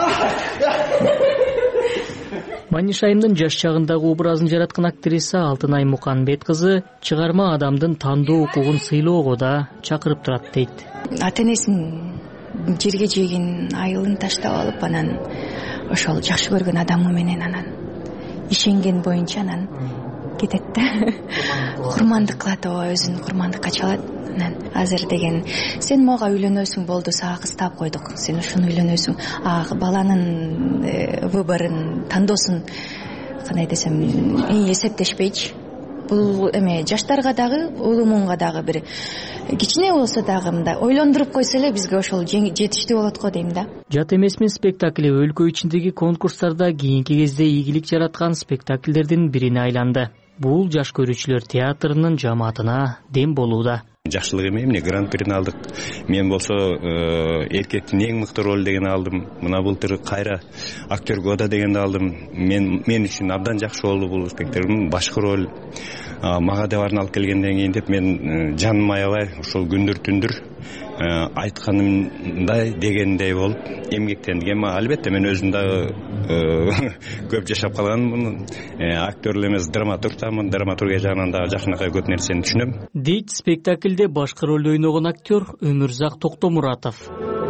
Манишайымдын жаш чагындагы образын жараткан актриса Алтынай Муканбет кызы чыгарма адамдын тандоо укугун сыйлоого да чакырып турат дейт. Ата-энесин жерге жегин айылын таштап алып, анан ошол жакшы көргөн адамы менен анан ишенген боюнча анан кетет да. Курмандык кылат, ооба, өзүн курмандыкка чалат. Анан азыр деген сен мага үйлөнөсүң, болду, сага кыз таап койдук, сен ушуну үйлөнөсүң. А баланын выборун, тандоосун кандай десем, эсептешпейчи. Бул эме жаштарга дагы, улумунга дагы бир кичине болсо дагы мындай ойлондуруп койсо эле бизге ошол жетиштүү болот го дейм да. Жат эмесмин спектакли өлкө ичиндеги конкурстарда кийинки кезде ийгилик жараткан спектакльдердин бирине айланды. Бул жаш көрүүчүлөр театрынын жамаатына дем болууда. Жакшылык эме, эмне гран-прини алдык. Мен болсо эркектин эң мыкты роль деген алдым. Мына былтыр кайра актер года дегенди алдым. Мен мен үчүн абдан жакшы болду бул спектакль. Башкы роль мага деп арналып келгенден кийин деп мен жаным аябай ошол күндүр түндүр айтканымдай дегендей болуп эмгектендим. Албетте мен өзүм дагы көп жашап калганмын. Актер эмес, драматургмун. Драматургия жагынан дагы жакшынакай көп нерсени түшүнөм. Дейт спектакльде башкы ролду ойногон актер Өмүрзак Токтомуратов.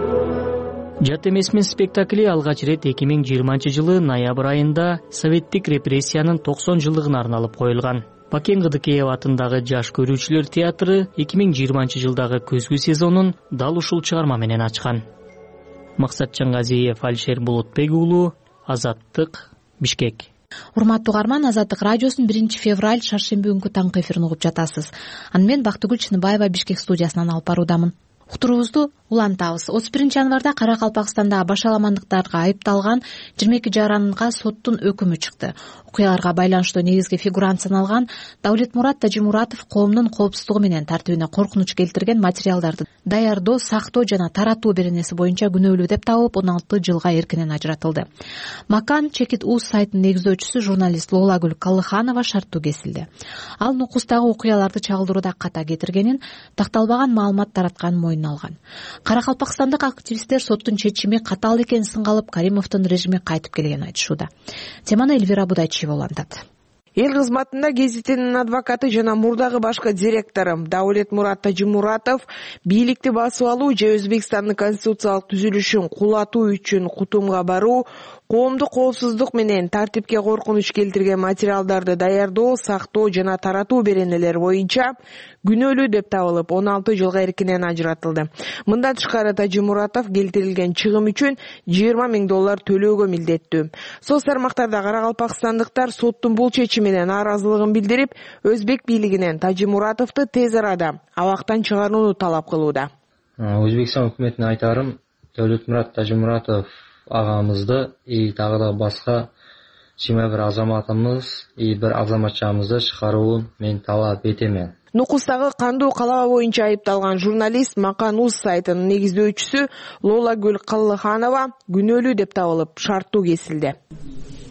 Жат эмесмин спектакли алгач ирет эки миң жыйырманчы жылы ноябрь айында советтик репрессиянын токсон жылдыгына арналып коюлган. Бакен Кыдыкеев атындагы жаш көрүүчүлөр театры эки миң жыйырманчы жылдагы көзгү сезонун дал ушул чыгарма менен ачкан. Максатжан Газиев, Алишер Болотбек уулу, Азаттык, Бишкек. Урматтуу угарман, Азаттык радиосунун биринчи февраль шаршемби күнкү таңкы эфирин угуп жатасыз. Аны мен Бактыгүл Чыныбаева Бишкек студиясынан алып баруудамын. Уктуруубузду улантабыз. отуз биринчи январда Каракалпакстанда башаламандыктарга айыпталган жыйырма эки жаранга соттун өкүмү чыкты. Окуяларга байланыштуу негизги фигурант саналган Даулетмурат Тажимуратов коомдун коопсуздугу менен тартибине коркунуч келтирген материалдарды даярдоо, сактоо жана таратуу беренеси боюнча күнөөлүү деп табылып, он алты жылга эркинен ажыратылды. Макан Чекит Уз сайтынын негиздөөчүсү журналист Лоолагүл Каллыханова шарттуу кесилди. Ал нукустагы окуяларды чагылдырууда ката кетиргенин, такталбаган маалымат таратканын мойнуна алган. Каракалпакстандык активисттер соттун чечими катаал экенин сынга Каримовдун режими кайтып келгенин айтышууда. Теманы Эльвира Будайчиева улантат. Эл кызматында гезитинин адвокаты жана мурдагы башкы директору Даулетмурат Тажимуратов бийликти басып алуу же Өзбекстандын конституциялык түзүлүшүн кулатуу үчүн Кутумга баруу, коомдук коопсуздук менен тартипке коркунуч келтирген материалдарды даярдоо, сактоо жана таратуу беренелери боюнча күнөөлүү деп табылып, он алты жылга эркинен ажыратылды. Мындан тышкары Тажимуратов келтирилген чыгым үчүн жыйырма миң доллар төлөөгө милдеттүү. Соц тармактарда каракалпакстандыктар соттун бул чечимине нааразылыгын билдирип, Өзбек бийлигинен Тажимуратовду тез арада абактан чыгарууну талап кылууда. Өзбекстан өкмөтүнө айтарым, Даулетмурат Тажимуратов агамызды и дагы да башка жыйырма бир азаматымыз и бир азаматчамызды чыгарууну мен талап этемен. Нукустагы кандуу калаба боюнча айыпталган журналист Макан Уз сайтынын негиздөөчүсү Лоолагүл Каллыханова күнөөлүү деп табылып, шарттуу кесилди.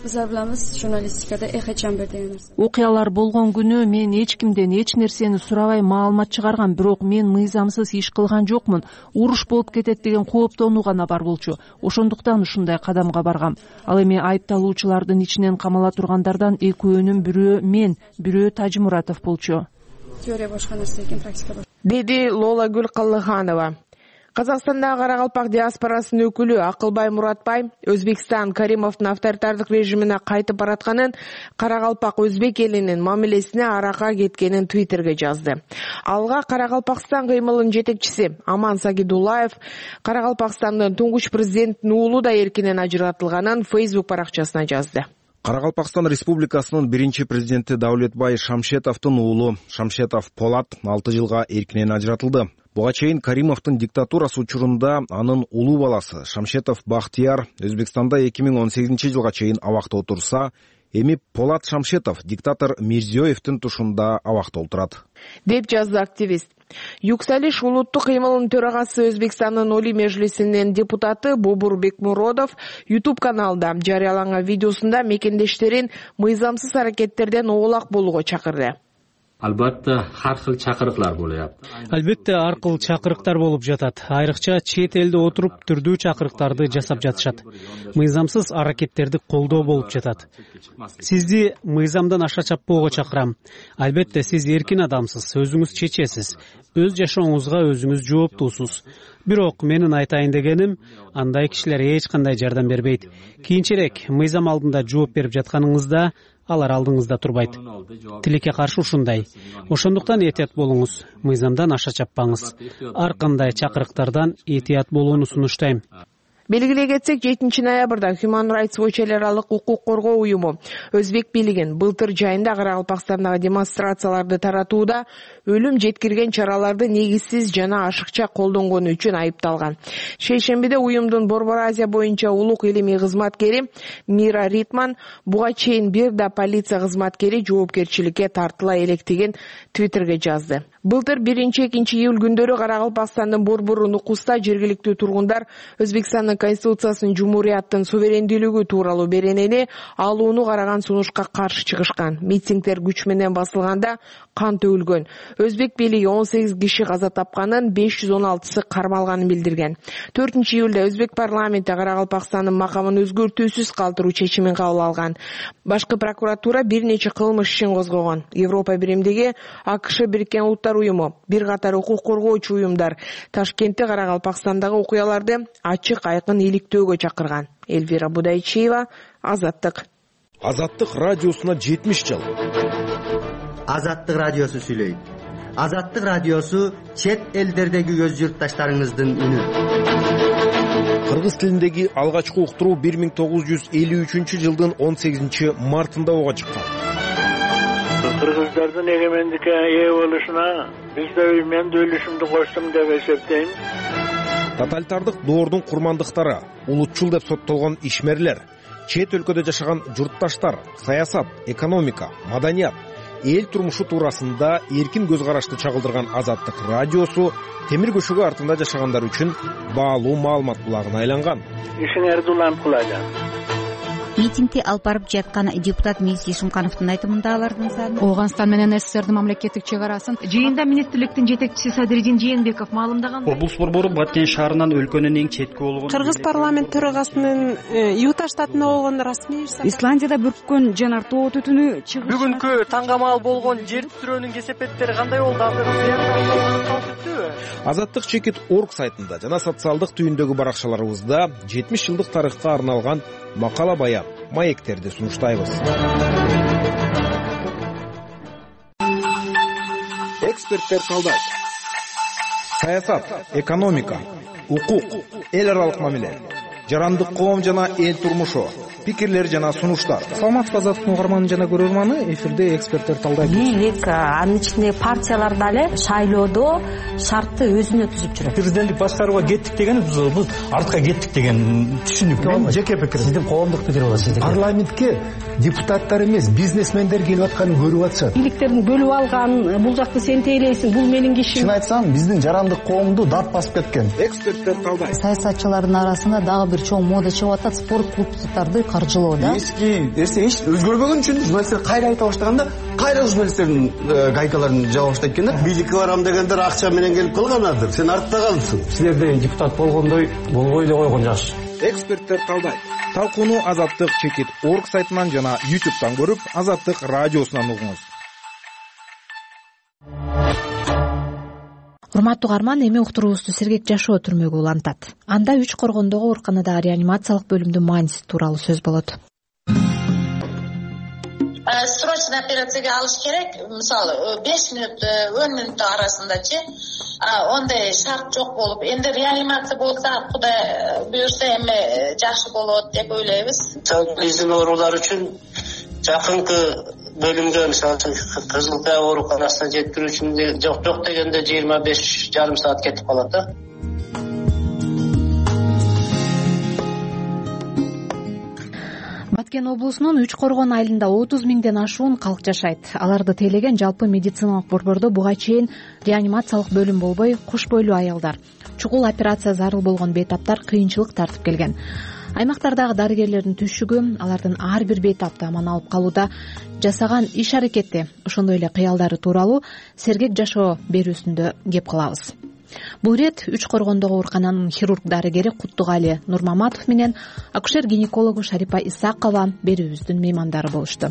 Bizler bilamiz, jurnalistikada эхо чамбер деген нерсе. Окуялар болгон күнү мен эч кимден эч нерсени сурабай маалымат чыгаргам, бирок мен мыйзамсыз иш кылган жокмун. Уруш болуп кетет деген кооптонуу гана бар болчу. Ошондуктан ушундай кадамга баргам. Ал эми айыпталуучулардын ичинен камала тургандардан экөөнүн бирөө мен, бирөө Тажимуратов болчу. Теория башка нерсе экен, практика башка. Деди Лолагүл Каллыханова. Казакстандагы Карагалпак диаспорасынын өкүлү Акылбай Муратбай Өзбекстан Каримовдун авторитардык режимине кайтып баратканын, Карагалпак өзбек элинин мамилесине арака кеткенин Твиттерге жазды. Алга Карагалпакстан кыймылынын жетекчиси Аман Сагидуллаев Карагалпакстандын туңгуч президенттин уулу да эркинен ажыратылганын Facebook баракчасына жазды. Карагалпакстан Республикасынын биринчи президенти Даулетбай Шамшетовдун уулу Шамшетов Полат алты жылга эркинен ажыратылды. Буга чейин Каримовдун диктатурасы учурунда анын улуу баласы Шамшетов Бахтияр Өзбекстанда эки миң он сегизинчи жылга чейин абакта отурса, эми Полат Шамшетов диктатор Мирзиёевдин тушунда абакта отурат, деп жазды активист. Юксалиш улуттук кыймылынын төрагасы Өзбекстандын Олий Межлисинин депутаты Бобур Бекмуродов YouTube каналында жарыяланган видеосунда мекендештерин мыйзамсыз аракеттерден оолак болууга чакырды. Албетте ар кыл чакырыктар болуп. Албетте ар кыл чакырыктар болуп жатат. Айрыкча чет элде отуруп түрдүү чакырыктарды жасап жатышат. Мыйзамсыз аракеттерди колдоо болуп жатат. Сизди мыйзамдан аша чаппоого чакырам. Албетте сиз эркин адамсыз, өзүңүз чечесиз. Өз жашооңузга өзүңүз жооптуусуз. Бирок менин айтайын дегеним, андай кишилер эч кандай жардам бербейт. Кийинчерээк мыйзам алдында жооп берип жатканыңызда алар алдыңызда турбайт. Тилекке каршы ушундай. Ошондуктан этият болуңуз, мыйзамдан аша чаппаңыз. Ар кандай чакырыктардан этият болууну сунуштайм. Белгилей кетсек, жетинчи ноябрда Human Rights Watch эл аралык укук коргоо уюму Өзбек бийлигин былтыр жайында Карагалпакстандагы демонстрацияларды таратууда өлүм жеткирген чараларды негизсиз жана ашыкча колдонгону үчүн айыпталган. Шейшембиде уюмдун Борбор Азия боюнча улук илимий кызматкери Мира Ритман буга чейин бир да полиция кызматкери жоопкерчиликке тартыла электигин Твиттерге жазды. Былтыр биринчи-экинчи июль күндөрү Карагалпакстандын Борбору Нукуста жергиликтүү тургундар Өзбекстандын Конституциясынын Жумурияттын суверендүүлүгү тууралуу беренени алууну караган сунушка каршы чыгышкан. Митингдер күч менен басылганда кан төгүлгөн. Өзбек бийлиги он сегиз киши каза тапканын, беш жүз он алтысы кармалганын билдирген. төртүнчү июлда Өзбек парламенти Карагалпакстандын макамын өзгөртүүсүз калтыруу чечимин кабыл алган. Башкы прокуратура бир нече кылмыш ишин козгогон. Европа биримдиги АКШ Бириккен Улуттар уюму, бир катар укук коргоочу уюмдар Ташкентте Карагалпакстандагы окуяларды ачык айкын иликтөөгө чакырган. Эльвира Будайчиева, Азаттык. Азаттык радиосуна жетимиш жыл. Азаттык радиосу сүйлөйт. Азаттык радиосу чет элдердеги өз журтташтарыңыздын үнү. Кыргыз тилиндеги алгачкы уктуруу бир миң тогуз жүз элүү үчүнчү жылдын он сегизинчи мартында ого чыккан. Кыргыздардын эгемендикке ээ болушуна биз да мен да үлүшүмдү коштум деп эсептейм. Тоталитардык доордун курмандыктары, улутчул деп соттолгон ишмерлер, чет өлкөдө жашаган журтташтар, саясат, экономика, маданият, эл турмушу туурасында эркин көз карашты чагылдырган Азаттык радиосу темир көшөгө артында жашагандар үчүн баалуу маалымат булагына айланган. Ишиңерди улам кылажам. Митингди алып барып жаткан депутат Мирис Ишимкановдун айтымында алардын саны Ооганстан менен СССРдин мамлекеттик чек арасын жыйында министрликтин жетекчиси Садыридин Жээнбеков маалымдаган. Облус борбору Баткен шаарынан өлкөнүн эң четки болгон Кыргыз парламент төрагасынын Юта штатында болгон расмий Исландияда бүрккөн жанар тоо түтүнү чыгыш. Бүгүнкү таңгамал болгон жер титирөөнүн кесепеттери кандай болду? Азаттык чекит орг сайтында жана социалдык түйүндөгү баракчаларыбызда жетимиш жылдык тарыхка арналган макала баян, маектерди сунуштайбыз. Эксперттер талдайт. Саясат, экономика, укук, эл аралык мамиле, жарандык коом жана эл турмушу, пикирлер жана сунуштар. Саламатсызбы Азаттык угарманы жана көрөрманы, эфирде эксперттер талдайт. Бийлик анын ичинде партиялар дагы шайлоодо шартты өзүнө түзүп жүрөт. Президенттик башкарууга кеттик деген биз артка кеттик деген түшүнүк. Мен жеке пикирим. Сиздин коомдук пикир болот сиздики. Парламентке депутаттар эмес, бизнесмендер келип атканын көрүп атышат. Бийликтердин бөлүп алган, бул жакты сен тейлейсиң, бул менин кишим. Чын айтсам, биздин жарандык коомду дарт басып кеткен. Эксперттер талдайт. Саясатчылардын арасында дагы бир чоң мода чыгып атат, спорт клубдарды каржылоо да. Эски нерсе эч өзгөрбөгөн үчүн журналисттер кайра айта баштаганда кайра журналисттердин гайкаларын жаба баштайт экен да. Бийликке барам дегендер акча менен келип калганадыр. Сен артта калыпсың. Силерде депутат болгондой болбой эле койгон жакшы. Эксперттер талдайт. Талкууну Азаттык чекит орг сайтынан жана ютубтан көрүп, Азаттык радиосунан угуңуз. Урматтуу угарман, эми уктуруубузду Сергек Жашоо түрмөгү улантат. Анда үч коргондогу ооруканадагы реанимациялык бөлүмдүн мааниси тууралуу сөз болот. Срочно операцияга алыш керек. Мисалы, беш мүнөт, он мүнөт арасындачы ондай шарт жок болуп, энди реанимация болса, Кудай буюрса эми жакшы болот деп ойлойбуз. Биздин оорулар үчүн жакынкы бөлүмгө, мисалы, Кызыл Кая ооруканасына жеткирүү үчүн жок жок дегенде жыйырма беш жарым саат кетип калат да. Баткен облусунун Үч Коргон айылында отуз миңден ашуун калк жашайт. Аларды тейлеген жалпы медициналык борбордо буга чейин реанимациялык бөлүм болбой, куш бойлуу аялдар, чугул операция зарыл болгон бейтаптар кыйынчылык тартып келген. Аймактардагы дарыгерлердин түшүгү, алардын ар бир бейтапты аман алып калууда жасаган иш аракети, ошондой эле кыялдары тууралуу Сергек Жашоо берүүсүндө кеп кылабыз. Бул ирет Үч Коргондогу оорукананын хирург дарыгери Куттугали Нурмаматов менен акушер-гинекологу Шарипа Исакова берүүбүздүн меймандары болушту.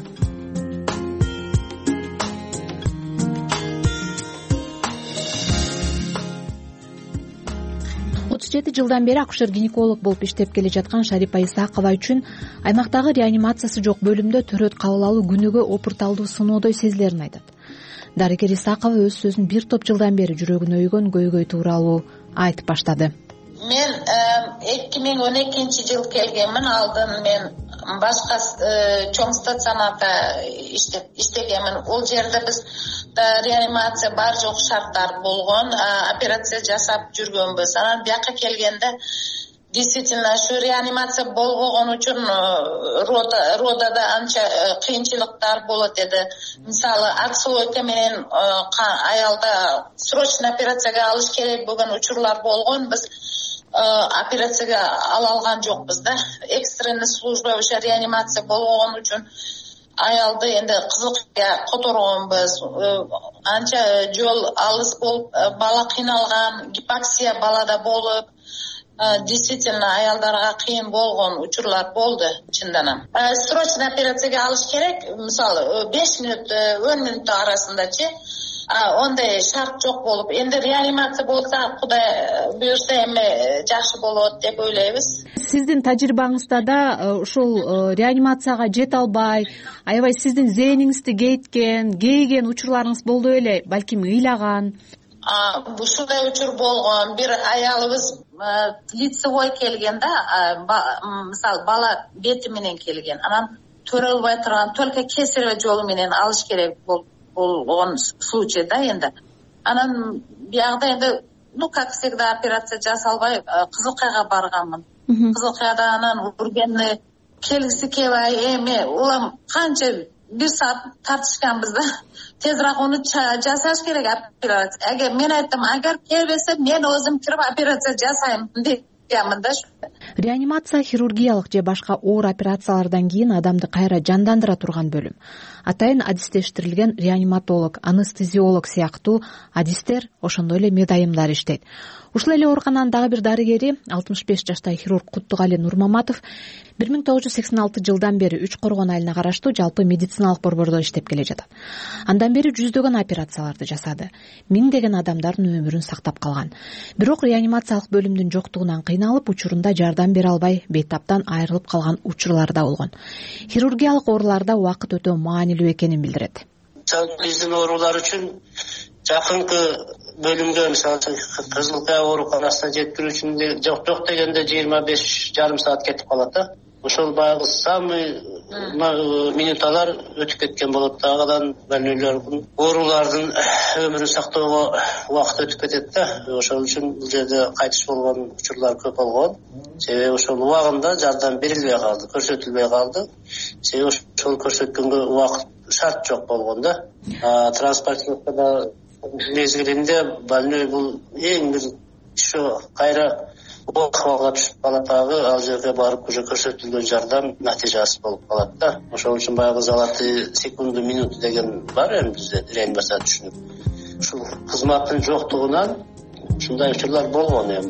отуз жети жылдан бери акушер-гинеколог болуп иштеп келе жаткан Шарипа Исакова үчүн аймактагы реанимациясы жок бөлүмдө төрөт кабыл алуу күнүгө опурталдуу сыноодой сезилерин айтат. Дарыгер Исакова өз сөзүн бир топ жылдан бери жүрөгүнө өйгөн көйгөй тууралуу айтып баштады. Мен эки миң он экинчи жыл келгенмин. Алдын мен башка чоң стационарда иштегенмин. Ол жерде биз реанимация бар жок шарттар болгон, операция жасап жүргөнбүз. Анан бияка келгенде действительно шу реанимация болбогон үчүн рода родада анча кыйынчылыктар болот эди. Мисалы, отслойка менен аялда срочно операцияга алыш керек болгон учурлар болгон. Биз операцияга ала алган жокпуз да. Экстренный служба ошо реанимация болбогон үчүн аялды энди Кызылкая которгонбуз. Анча жол алыс болуп, бала кыйналган, гипоксия балада болуп, действительно аялдарга кыйын болгон учурлар болду чындан. Срочно операцияга алыш керек. Мисалы, беш мүнөт, он мүнөт арасындачы ондай шарт жок болуп, энди реанимация болса, Кудай буюрса эми жакшы болот деп ойлойбуз. Сиздин тажрыйбаңызда да ушул реанимацияга жете албай, аябай сиздин зээниңизди кейткен, кейген учурларыңыз болду беле, балким ыйлаган? Ушундай учур болгон. Бир аялыбыз лицевой келген да, мисалы, бала бети менен келген. Анан төрөлбөй турган, только кесарево жолу менен алыш керек болгон случай да энди. Анан биягда энди, ну, как всегда, операция жасалбай Кызылкаяга барганмын. Кызылкаяда анан ургенни келгиси келбей, эми улам канча бир саат тартышканбыз да. Тезирээк уну жасаш керек операция. Эгер мен айттым, агар келбесе мен өзүм кирип операция жасайм дегенмин да. Реанимация хирургиялык же башка оор операциялардан кийин адамды кайра жандандыра турган бөлүм. Атайын адистештирилген реаниматолог, анестезиолог сыяктуу адистер, ошондой эле медайымдар иштейт. Ушул эле оорукананын дагы бир дарыгери, алтымыш беш жаштагы хирург Куттугали Нурмаматов бир миң тогуз жүз сексен алты жылдан бери Үч Коргон айылына караштуу жалпы медициналык борбордо иштеп келе жатат. Андан бери жүздөгөн операцияларды жасады. Миңдеген адамдардын өмүрүн сактап калган. Бирок реанимациялык бөлүмдүн жоктугунан кыйналып, учурунда жардам бере албай, бейтаптан айрылып калган учурлар да болгон. Хирургиялык ооруларда убакыт өтө маанилүү экенин билдирет. Биздин оорулар үчүн жакынкы бөлүмгө, мисалы, Кызыл Кая ооруканасына жеткирүү үчүн жок жок дегенде жыйырма беш жарым саат кетип калат да. Ошол баягы самый минуталар өтүп кеткен болот. Агадан больнойлордун, оорулардын өмүрүн сактоого убакыт өтүп кетет да. Ошол үчүн бул жерде кайтыш болгон учурлар көп болгон. Себеби ошол убагында жардам берилбей калды, көрсөтүлбөй калды. Себеби ошол көрсөткөнгө убакыт шарт жок болгон да. Транспортировкада мезгилинде больной бул эң бир ошо кайра бул акыбалга түшүп калат, дагы ал жерге барып уже көрсөтүлгөн жардам натыйжасыз болуп калат да. Ошол үчүн баягы золотые секунды минуты деген бар эми бизде реанимация түшүнүк. Ушул кызматтын жоктугунан ушундай учурлар болгон эми.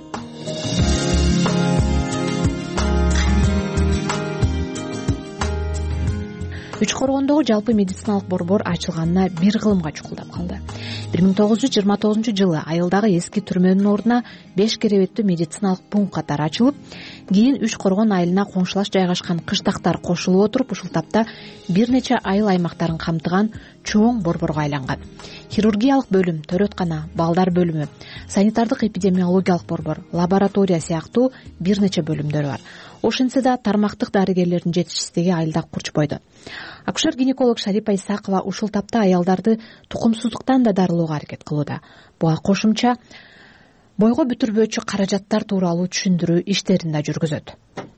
Үч Коргондогу жалпы медициналык борбор ачылганына бир кылымга чукулдап калды. бир миң тогуз жүз жыйырма тогузунчу жылы айылдагы эски түрмөнүн ордуна беш керебеттүү медициналык пункт катары ачылып, кийин Үч Коргон айылына коңшулаш жайгашкан кыштактар кошулуп отуруп, ушул тапта бир нече айыл аймактарын камтыган чоң борборго айланган. Хирургиялык бөлүм, төрөткана, балдар бөлүмү, санитардык эпидемиологиялык борбор, лаборатория сыяктуу бир нече бөлүмдөр бар. Ошентсе да тармактык дарыгерлердин жетишсиздиги айылда курчпойду. Акушер-гинеколог Шарипа Исакова ушул тапта аялдарды тукумсуздуктан да дарылоого аракет кылууда. Буга кошумча бойго бүтүрбөөчү каражаттар тууралуу түшүндүрүү иштерин да жүргүзөт.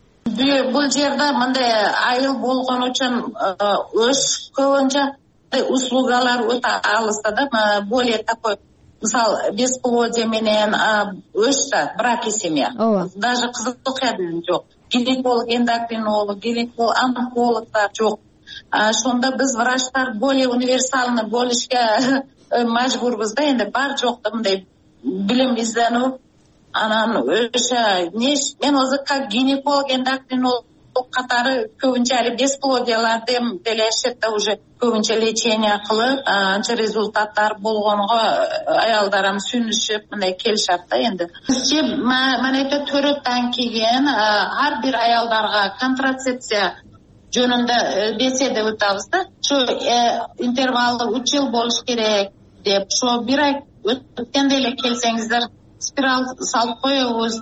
Бул жерде мындай айыл болгон үчүн өз көбүнчө услугалар өтө алыста да, более такой, мисалы, бесплодие менен өстө брак и семья. Даже кызыкчылык жок. Гинеколог, эндокринолог, гинеколог, онкологдор жок. Ошондо биз врачтар более универсальный болушка мажбурбуз да, энди бар жокто мындай билим изденүү. Анан ошо мен өзү как гинеколог, эндокринолог катары көбүнчө али бесплодияларды деле эшетте уже көбүнчө лечение кылып, анча результаттар болгонго аялдарым сүнүшүп мындай келишет да. Энди бизче манайда төрөттөн кийин ар бир аялдарга контрацепция жөнүндө беседа өтөбүз да. Ошо интервалы үч жыл болуш керек деп, ошо бир ай өткөндө эле келсеңиздер спираль салып коебуз.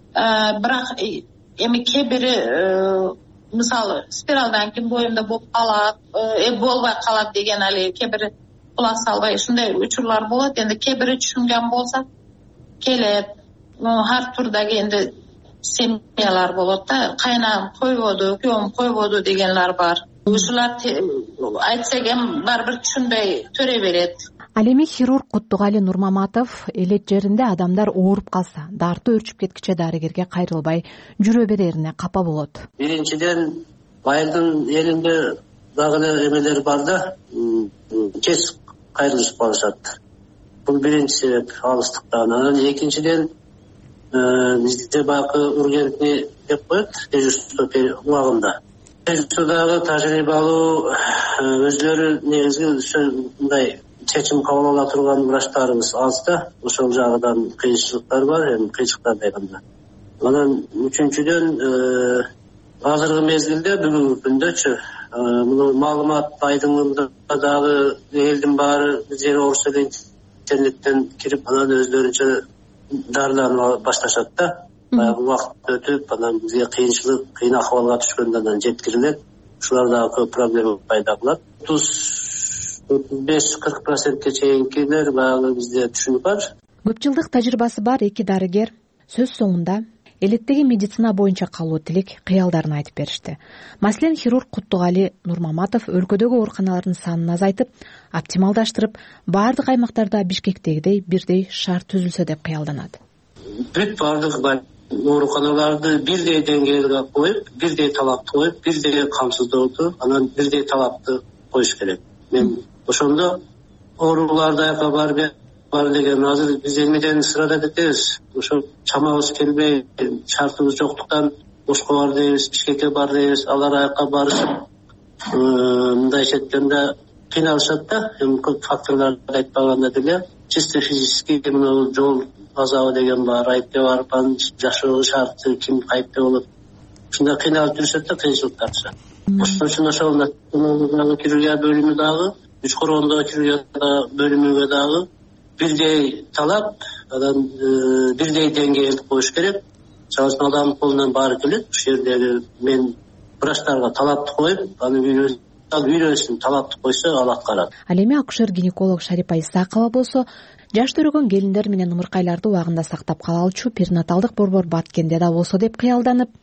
Бирок эми кээ бири мисалы спиралдан кийин боюмда болуп калат, э болбой калат деген али кээ бири кулак салбай ушундай учурлар болот. Энди кээ бири түшүнгөн болсо келет. Ар турдагы энди семьялар болот да. Кайнам койбоду, күйөөм койбоду дегенлер бар. Ушулар айтсак эми барбир түшүнбөй төрө берет. Ал эми хирург Куттугали Нурмаматов элет жеринде адамдар ооруп калса, дартуу өрчүп кеткиче дарыгерге кайрылбай жүрө берерине капа болот. Биринчиден, айылдын элинде дагы эле эмелер бар да, тез кайрылышып калышат. Бул биринчи себеп, алыстыктан. Анан экинчиден, бизде баягы ургентни деп коет, дежурство убагында. Дежурстводагы тажрыйбалуу өзлөрү негизги мындай чечим кабыл ала турган врачтарыбыз аз да. Ошол жагынан кыйынчылыктар бар, эми кыйынчылыктар дегенде. Анан үчүнчүдөн, азыркы мезгилде бүгүнкү күндөчү муну маалымат айдыңында дагы элдин баары жер орус эле интернеттен кирип, анан өздөрүнчө дарыланып башташат да. Баягы убакыт өтүп, анан бизге кыйынчылык, кыйын акыбалга түшкөндө анан жеткирилет. Ушулар дагы көп проблема пайда кылат. отуз беш кырк процентке чейинкилер баягы бизде түшүнүк бар. Көп жылдык тажрыйбасы бар эки дарыгер сөз соңунда элеттеги медицина боюнча калуу тилек кыялдарын айтып беришти. Маселен, хирург Куттугали Нурмаматов өлкөдөгү ооруканалардын санын азайтып, оптималдаштырып, баардык аймактарда Бишкектегидей бирдей шарт түзүлсө деп кыялданат. Бүт баардык ооруканаларды бирдей деңгээлге коюп, бирдей талапты коюп, бирдей камсыздоодо, анан бирдей талапты коюш керек. Мен ошондо ооруларды айка бар бар деген азыр биз эмнеден сырада кетебиз. Ошо чамабыз келбей, шартыбыз жоктуктан Ошко бар дейбиз, Бишкекке бар дейбиз, алар айка барышып мындай четкенде кыйналышат да. Эми көп факторлорду айтпаганда деле чисто физически мына жол азабы деген бар, айыпке барып анын жашоо шарты, ким кайпта болот. Ушундай кыйналып жүрүшөт да, кыйынчылыктар түшөт. Ошон үчүн ошол хирургия бөлүмү дагы, Үч Коргондогу хирургия бөлүмүгө дагы бирдей талап, анан бирдей деңгээлди коюш керек. Чалсын адамдын колунан баары келет. Ушул жердеги мен врачтарга талапты коюп, аны үйрөнсүн, талапты койсо ал аткарат. Ал эми акушер-гинеколог Шарипа Исакова болсо жаш төрөгөн келиндер менен ымыркайларды убагында сактап кала алчу перинаталдык борбор Баткенде да болсо деп кыялданып,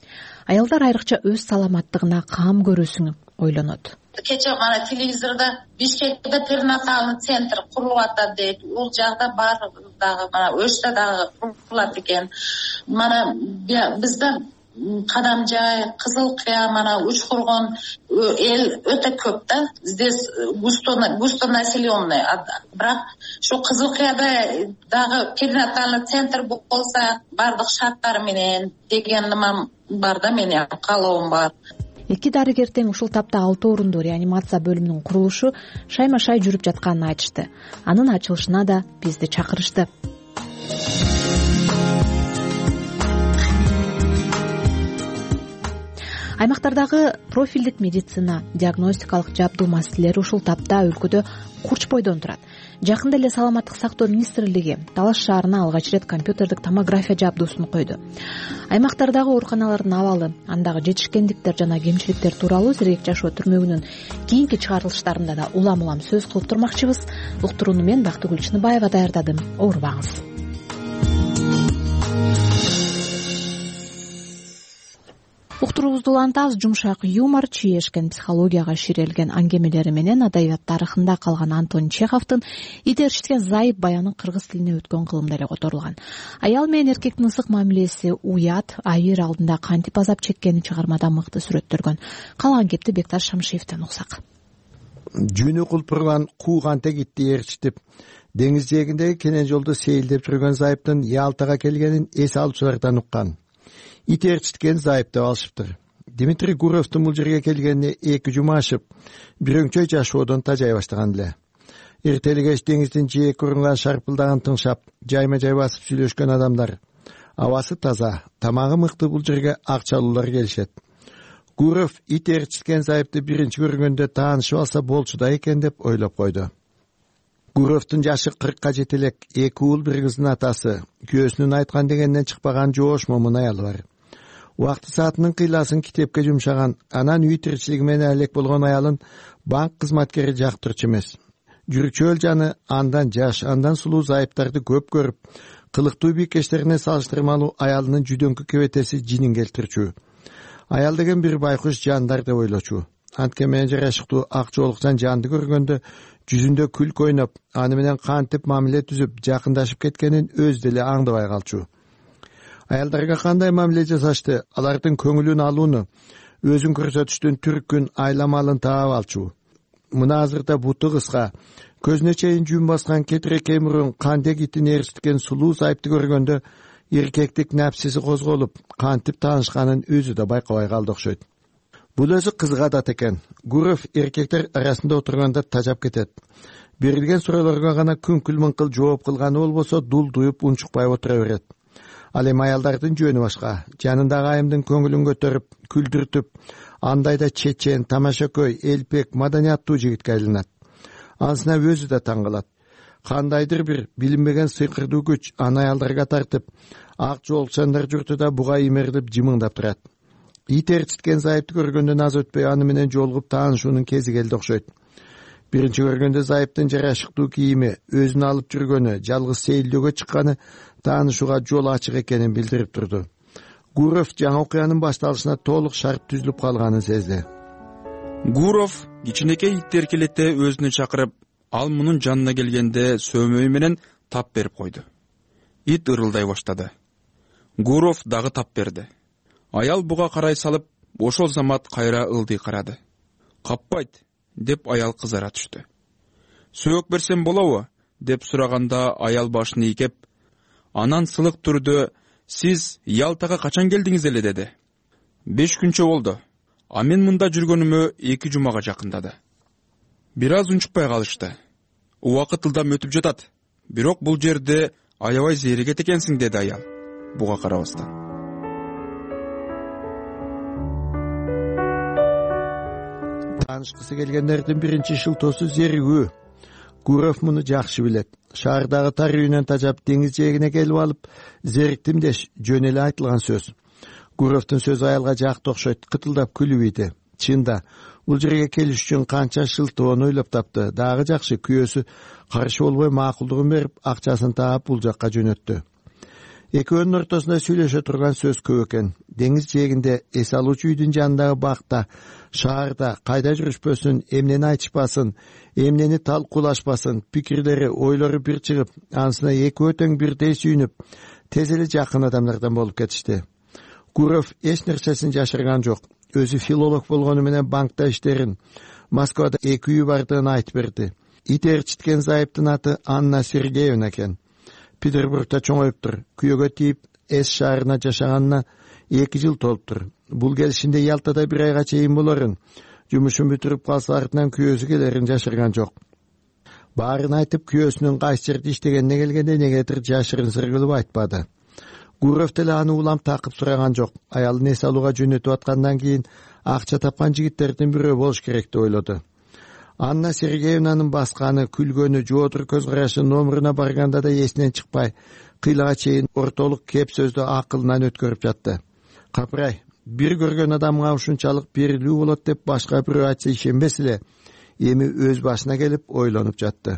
Аялдар айрыкча өз саламаттыгына каам көрүүсүн ойлонот. Кече мана телевизорда Бишкекте перинатальный центр курулуп атат дейт. Бул жакта бар дагы мана Өчтө дагы курулат экен. Мана бизде Кадамжай, Кызыл Кыя, мана Учкургон эл өтө көп да. Здесь густо густо населенный. Бирок şu Кызыл Кыяда дагы перинатальный центр болсо бардык шарттары менен деген нема бар да, менин каалоом бар. Эки дарыгер тең ушул тапта алты орундуу реанимация бөлүмүнүн курулушу шайма шай жүрүп жатканын айтышты. Анын ачылышына да бизди чакырышты. Аймактардагы профилдик медицина, диагностикалык жабдуу маселелери ушул тапта өлкөдө курч бойдон турат. Жакында эле саламаттык сактоо министрлиги Талаш шаарына алгач ирет компьютердик томография жабдуусун койду. Аймактардагы ооруканалардын абалы, андагы жетишкендиктер жана кемчиликтер тууралуу Сергек жашоо түрмөгүнүн кийинки чыгарылыштарында да улам улам сөз кылып турмакчыбыз. Уктурууну мен Бактыгүл Чыныбаева даярдадым. Оорубаңыз. Уктуруубузду улантабыз. Жумшак юмор, чиешкен психологияга ширелген аңгемелери менен адабият тарыхында калган Антон Чеховдун ит ээрчиткен зайып баянын кыргыз тилине өткөн кылымда эле которулган. Аял менен эркектин ысык мамилеси, уят, айыр алдында кантип азап чеккени чыгармада мыкты сүрөттөлгөн. Калган кепти Бекташ Шамшиевден уксак. Жөнү кулпурган куу кантек итти ээрчитип, деңиз жээгиндеги кенен жолду сейилдеп жүргөн зайыптын Ялтага келгенин эс алуучулардан уккан. Ит ээрчиткен зайып деп алышыптыр. Дмитрий Гуровдун бул жерге келгенине эки жума ашып, бирөңчөй жашоодон тажай баштаган эле. Эртели кеч деңиздин жээк урунган шарпылдаган тыңшап, жайма жай басып сүйлөшкөн адамдар. Абасы таза, тамагы мыкты бул жерге акчалуулар келишет. Гуров ит ээрчиткен зайыпты биринчи көргөндө таанышып алса болчу да экен деп ойлоп койду. Гуровдун жашы кыркка жете элек, эки уул бир кыздын атасы, күйөөсүнүн айткан дегенден чыкпаган жоош момун аялы бар. Убакты саатынын кыйласын китепке жумшаган, анан үй тиричилиги менен элек болгон аялын банк кызматкери жактырчу эмес. Жүрчөөл жаны андан жаш, андан сулуу зайыптарды көп көрүп, кылыктуу бийкештерине салыштырмалуу аялынын жүдөңкү кебетеси жинин келтирчү. Аял деген бир байкуш жандар деп ойлочу. Антке менен жарашыктуу ак жоолукчан жанды көргөндө жүзүндө күлкү ойноп, аны менен кантип мамиле түзүп, жакындашып кеткенин өз деле аңдабай калчу. Аялдарга кандай мамиле жасашты, алардын көңүлүн алууну, өзүн көрсөтүштүн түркүн, айламалын таап алчу. Мына азырда буту кыска, көзүнө чейин жүн баскан кетирекей мурун кандек итин ээрчиткен сулуу зайыпты көргөндө эркектик напсиси козголуп, кантип таанышканын өзү да байкабай калды окшойт. Бул өзү кызык адат экен. Гуров эркектер арасында отурганда тажап кетет. Берилген суроолорго гана күңкүл мыңкыл жооп кылганы болбосо дул дуюп унчукпай отура берет. Ал эми аялдардын жөнү башка. Жанындагы айымдын көңүлүн көтөрүп, күлдүртүп, андайда чечен, тамашакөй, элпек, маданияттуу жигитке айланат. Анысына өзү да таң калат. Кандайдыр бир билинбеген сыйкырдуу күч аны аялдарга тартып, ак жоолукчандар журтуда буга имерилип жымыңдап турат. Ит ээрчиткен зайыпты көргөндөн аз өтпөй аны менен жолугуп таанышуунун кези келди окшойт. Биринчи көргөндө зайыптын жарашыктуу кийими, өзүн алып жүргөнү, жалгыз сейилдөөгө чыкканы таанышууга жол ачык экенин билдирип турду. Гуров жаңы окуянын башталышына толук шарт түзүлүп калганын сезди. Гуров кичинекей итти эркелете өзүнө чакырып, ал мунун жанына келгенде сөөмөй менен тап берип койду. Ит ырылдай баштады. Гуров дагы тап берди. Аял буга карай салып, ошол замат кайра ылдый карады. Каппайт, деп аял кызара түштү. Сөөк берсем болобу? Деп сураганда аял башын ийкеп, анан сылык түрдө, сиз Ялтага качан келдиңиз эле деди. Беш күнчө болду. А мен мында жүргөнүмө эки жумага жакындады. Бир аз унчукпай калышты. Убакыт ылдам өтүп жатат. Бирок бул жерде аябай зээригет экенсиң, деди аял. Буга карабастан. Таанышкысы келгендердин биринчи шылтоосу зеригүү. Гуров муну жакшы билет. Шаардагы тар үйүнөн тажап деңиз жээгине келип алып, зериктим деш жөн эле айтылган сөз. Гуровдун сөзү аялга жакты окшойт, кытылдап күлүп ийди. Чында, бул жерге келиш үчүн канча шылтоону ойлоп тапты. Дагы жакшы, күйөөсү каршы болбой макулдугун берип, акчасын таап бул жакка жөнөттү. Экөөнүн ортосунда сүйлөшө турган сөз көп экен. Деңиз жээгинде эс алуучу үйдүн жанындагы бакта, шаарда кайда жүрүшпөсүн, эмнени айтышпасын, эмнени талкуулашпасын, пикирлери, ойлору бир чыгып, анысына экөө тең бирдей сүйүнүп, тез эле жакын адамдардан болуп кетишти. Гуров эч нерсесин жашырган жок. Өзү филолог болгону менен банкта иштерин, Москвада эки үйү бардыгын айтып берди. Ит ээрчиткен зайыптын аты Анна Сергеевна экен. Петербургда чоңоюптур. Күйөөгө тийип, Эс шаарына жашаганына эки жыл толуптур. Бул келишинде Ялтада бир айга чейин болорун, жумушун бүтүрүп калса артынан күйөөсү келерин жашырган жок. Баарын айтып, күйөөсүнүн кайсы жерде иштегенине келгенде негедир жашырын сыр кылып айтпады. Гуров деле аны улам такып сураган жок. Аялын эс алууга жөнөтүп аткандан кийин акча тапкан жигиттердин бирөө болуш керек деп ойлоду. Анна Сергеевнанын басканы, күлгөнү, жоодур көз карашы номуруна барганда да эсинен чыкпай, кыйлага чейин ортолук кеп сөздү акылынан өткөрүп жатты. Капырай, бир көргөн адамга ушунчалык берилүү болот деп башка бирөө айтса ишенбес эле, эми өз башына келип ойлонуп жатты.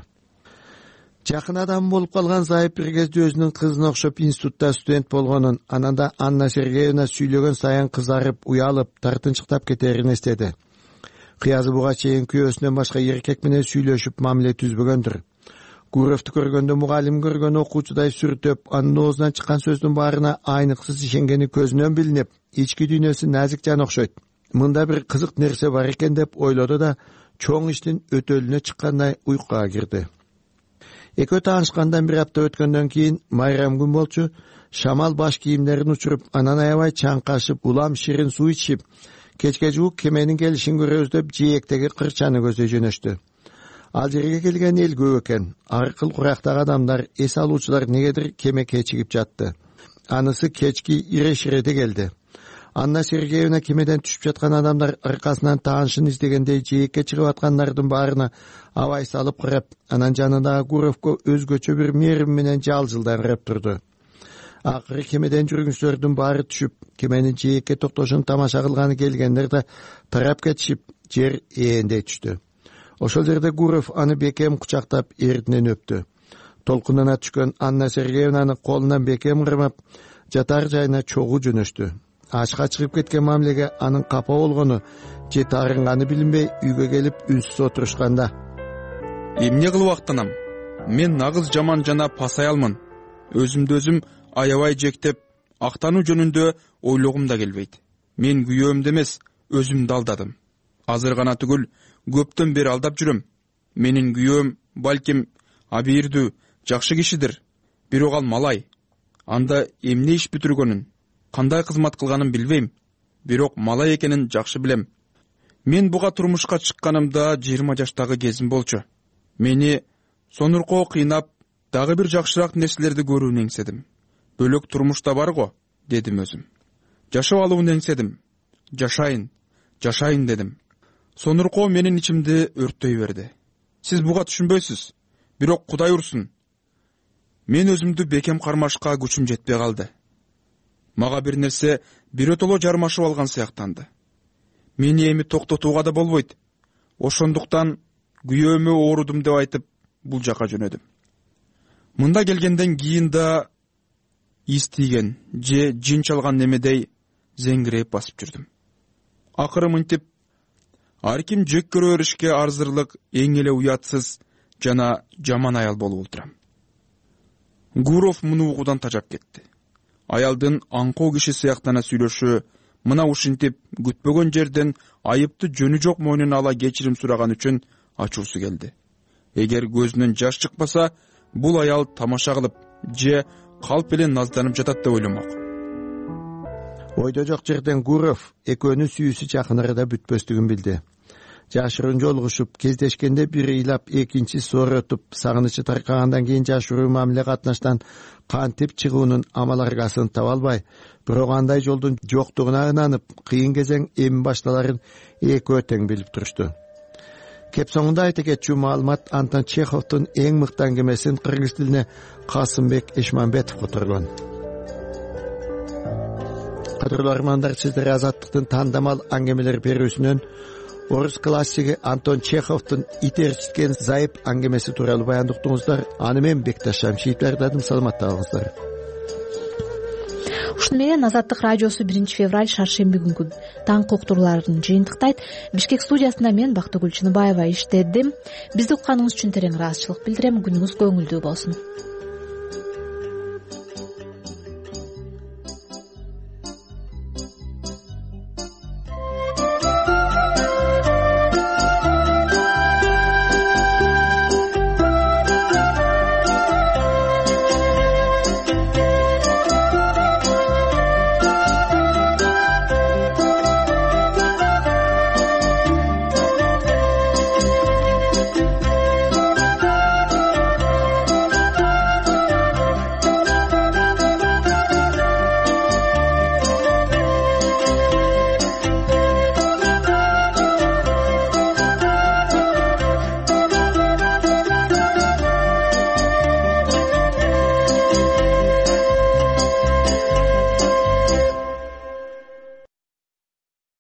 Жакын адам болуп калган зайып бир кезде өзүнүн кызына окшоп институтта студент болгонун, анан да Анна Сергеевна сөйлөгөн сайын кызарып, уялып, тартынчыктап кетерин эстеди. Кыязы буга чейин күйөөсүнөн башка эркек менен сүйлөшүп мамиле түзбөгөндүр. Гуровду көргөндө мугалим көргөн окуучудай сүртөп, анын оозунан чыккан сөздүн баарына айныксыз ишенгени көзүнөн билинип, ички дүйнөсү назик жан окшойт. Мында бир кызык нерсе бар экен деп ойлоду да, чоң иштин өтөлүнө чыккандай уйкуга кирди. Экөө таанышкандан бир апта өткөндөн кийин майрам күн болчу, шамал баш кийимдерин учуруп, анан аябай чаңкашып, улам ширин суу ичип, кечке жуук кеменин келишин көрөбүз деп жээктеги кырчаны көздөй жөнөштү. Ал жерге келген эл көп экен. Ар кыл курактагы адамдар, эс алуучулар негедир кеме кечигип жатты. Анысы кечки иреширеде келди. Анна Сергеевна кемеден түшүп жаткан адамдар аркасынан таанышын издегендей жээкке чыгып аткандардын баарына абай салып карап, анан жанындагы Гуровго өзгөчө бир мээрим менен жалжылдай карап турду. Акыры кемеден жүргүнчүлөрдүн баары түшүп, кеменин жээкке токтошун тамаша кылганы келгендер да тарап кетишип, жер ээндей түштү. Ошол жерде Гуров аны бекем кучактап эрдинен өптү. Толкунуна түшкөн Анна Сергеевнаны колунан бекем кырмап, жатар жайына чогуу жөнөштү. Ашка чыгып кеткен мамилеге анын капа болгону же таарынганы билинбей үйгө келип үнсүз отурушканда: эмне кылып актанам? Мен нагыз жаман жана пасаялмын. Өзүмдү өзүм аябай жектеп, актануу жөнүндө ойлогум да келбейт. Мен күйөөмдү эмес, өзүмдү алдадым. Азыр гана түгүл, көптөн бери алдап жүрөм. Менин күйөөм балким абийирдүү, жакшы кишидир. Бирок ал малай. Анда эмне иш бүтүргөнүн, кандай кызмат кылганын билбейм. Бирок малай экенин жакшы билем. Мен буга турмушка чыкканымда жыйырма жаштагы кезим болчу. Мени сонуркоо кыйнап, дагы бир жакшыраак нерселерди көрүүнү эңседим. Бөлөк турмушта бар го, дедим өзүм. Жашап алууну эңседим. Жашайын, жашайын дедим. Сонуркоо менин ичимди өрттөй берди. Сиз буга түшүнбөйсүз. Бирок Кудай урсун. Мен өзүмдү бекем кармашка күчүм жетпей калды. Мага бир нерсе бирөтөлө жармашып алган сыяктанды. Мени эми токтотууга да болбойт. Ошондуктан күйөөмө оорудум деп айтып, бул жака жөнөдүм. Мында келгенден кийин да из тийген же жин чалган немедей зеңгиреп басып жүрдүм. Акыры мынтип, ар ким жек көрө беришке арзырлык эң эле уятсыз жана жаман аял болуп отурам. Гуров муну угуудан тажап кетти. Аялдын аңкоо киши сыяктана сүйлөшү, мына ушинтип күтпөгөн жерден айыпты жөнү жок мойнуна ала кечирим сураган үчүн ачуусу келди. Эгер көзүнөн жаш чыкпаса, бул аял тамаша кылып же калп эле назданып жатат деп ойломок. Ойдо жок жерден Гуров экөөнүн сүйүүсү жакын арада бүтпөстүгүн билди. Жашырын жолугушуп, кездешкенде бир ыйлап, экинчи сооротуп, сагынычы таркагандан кийин жашыруу мамиле катнаштан кантип чыгуунун амал аргасын таба албай, бирок андай жолдун жоктугуна ынанып, кыйын кезең эми башталарын экөө тең билип турушту. Кеп соңунда айта кетчү маалымат Антон Чеховдун эң мыкты аңгемесин кыргыз тилине Касымбек Эшманбетов которгон. Кадырлуу армандар, сиздер Азаттыктын тандамал аңгемелер берүүсүнөн орус классиги Антон Чеховдун ит ээрчиткен зайып аңгемеси тууралуу баяндыктыңыздар. Аны мен Бекташ Шамшиев даярдадым. Саламатта болуңуздар. ушуну менен Азаттык радиосу биринчи февраль шаршемби күнгү таңкы уктурууларын жыйынтыктайт. Бишкек студиясында мен Бактыгүл Чыныбаева иштедим. Бизди укканыңыз үчүн терең ыраазычылык билдирем. Күнүңүз көңүлдүү болсун.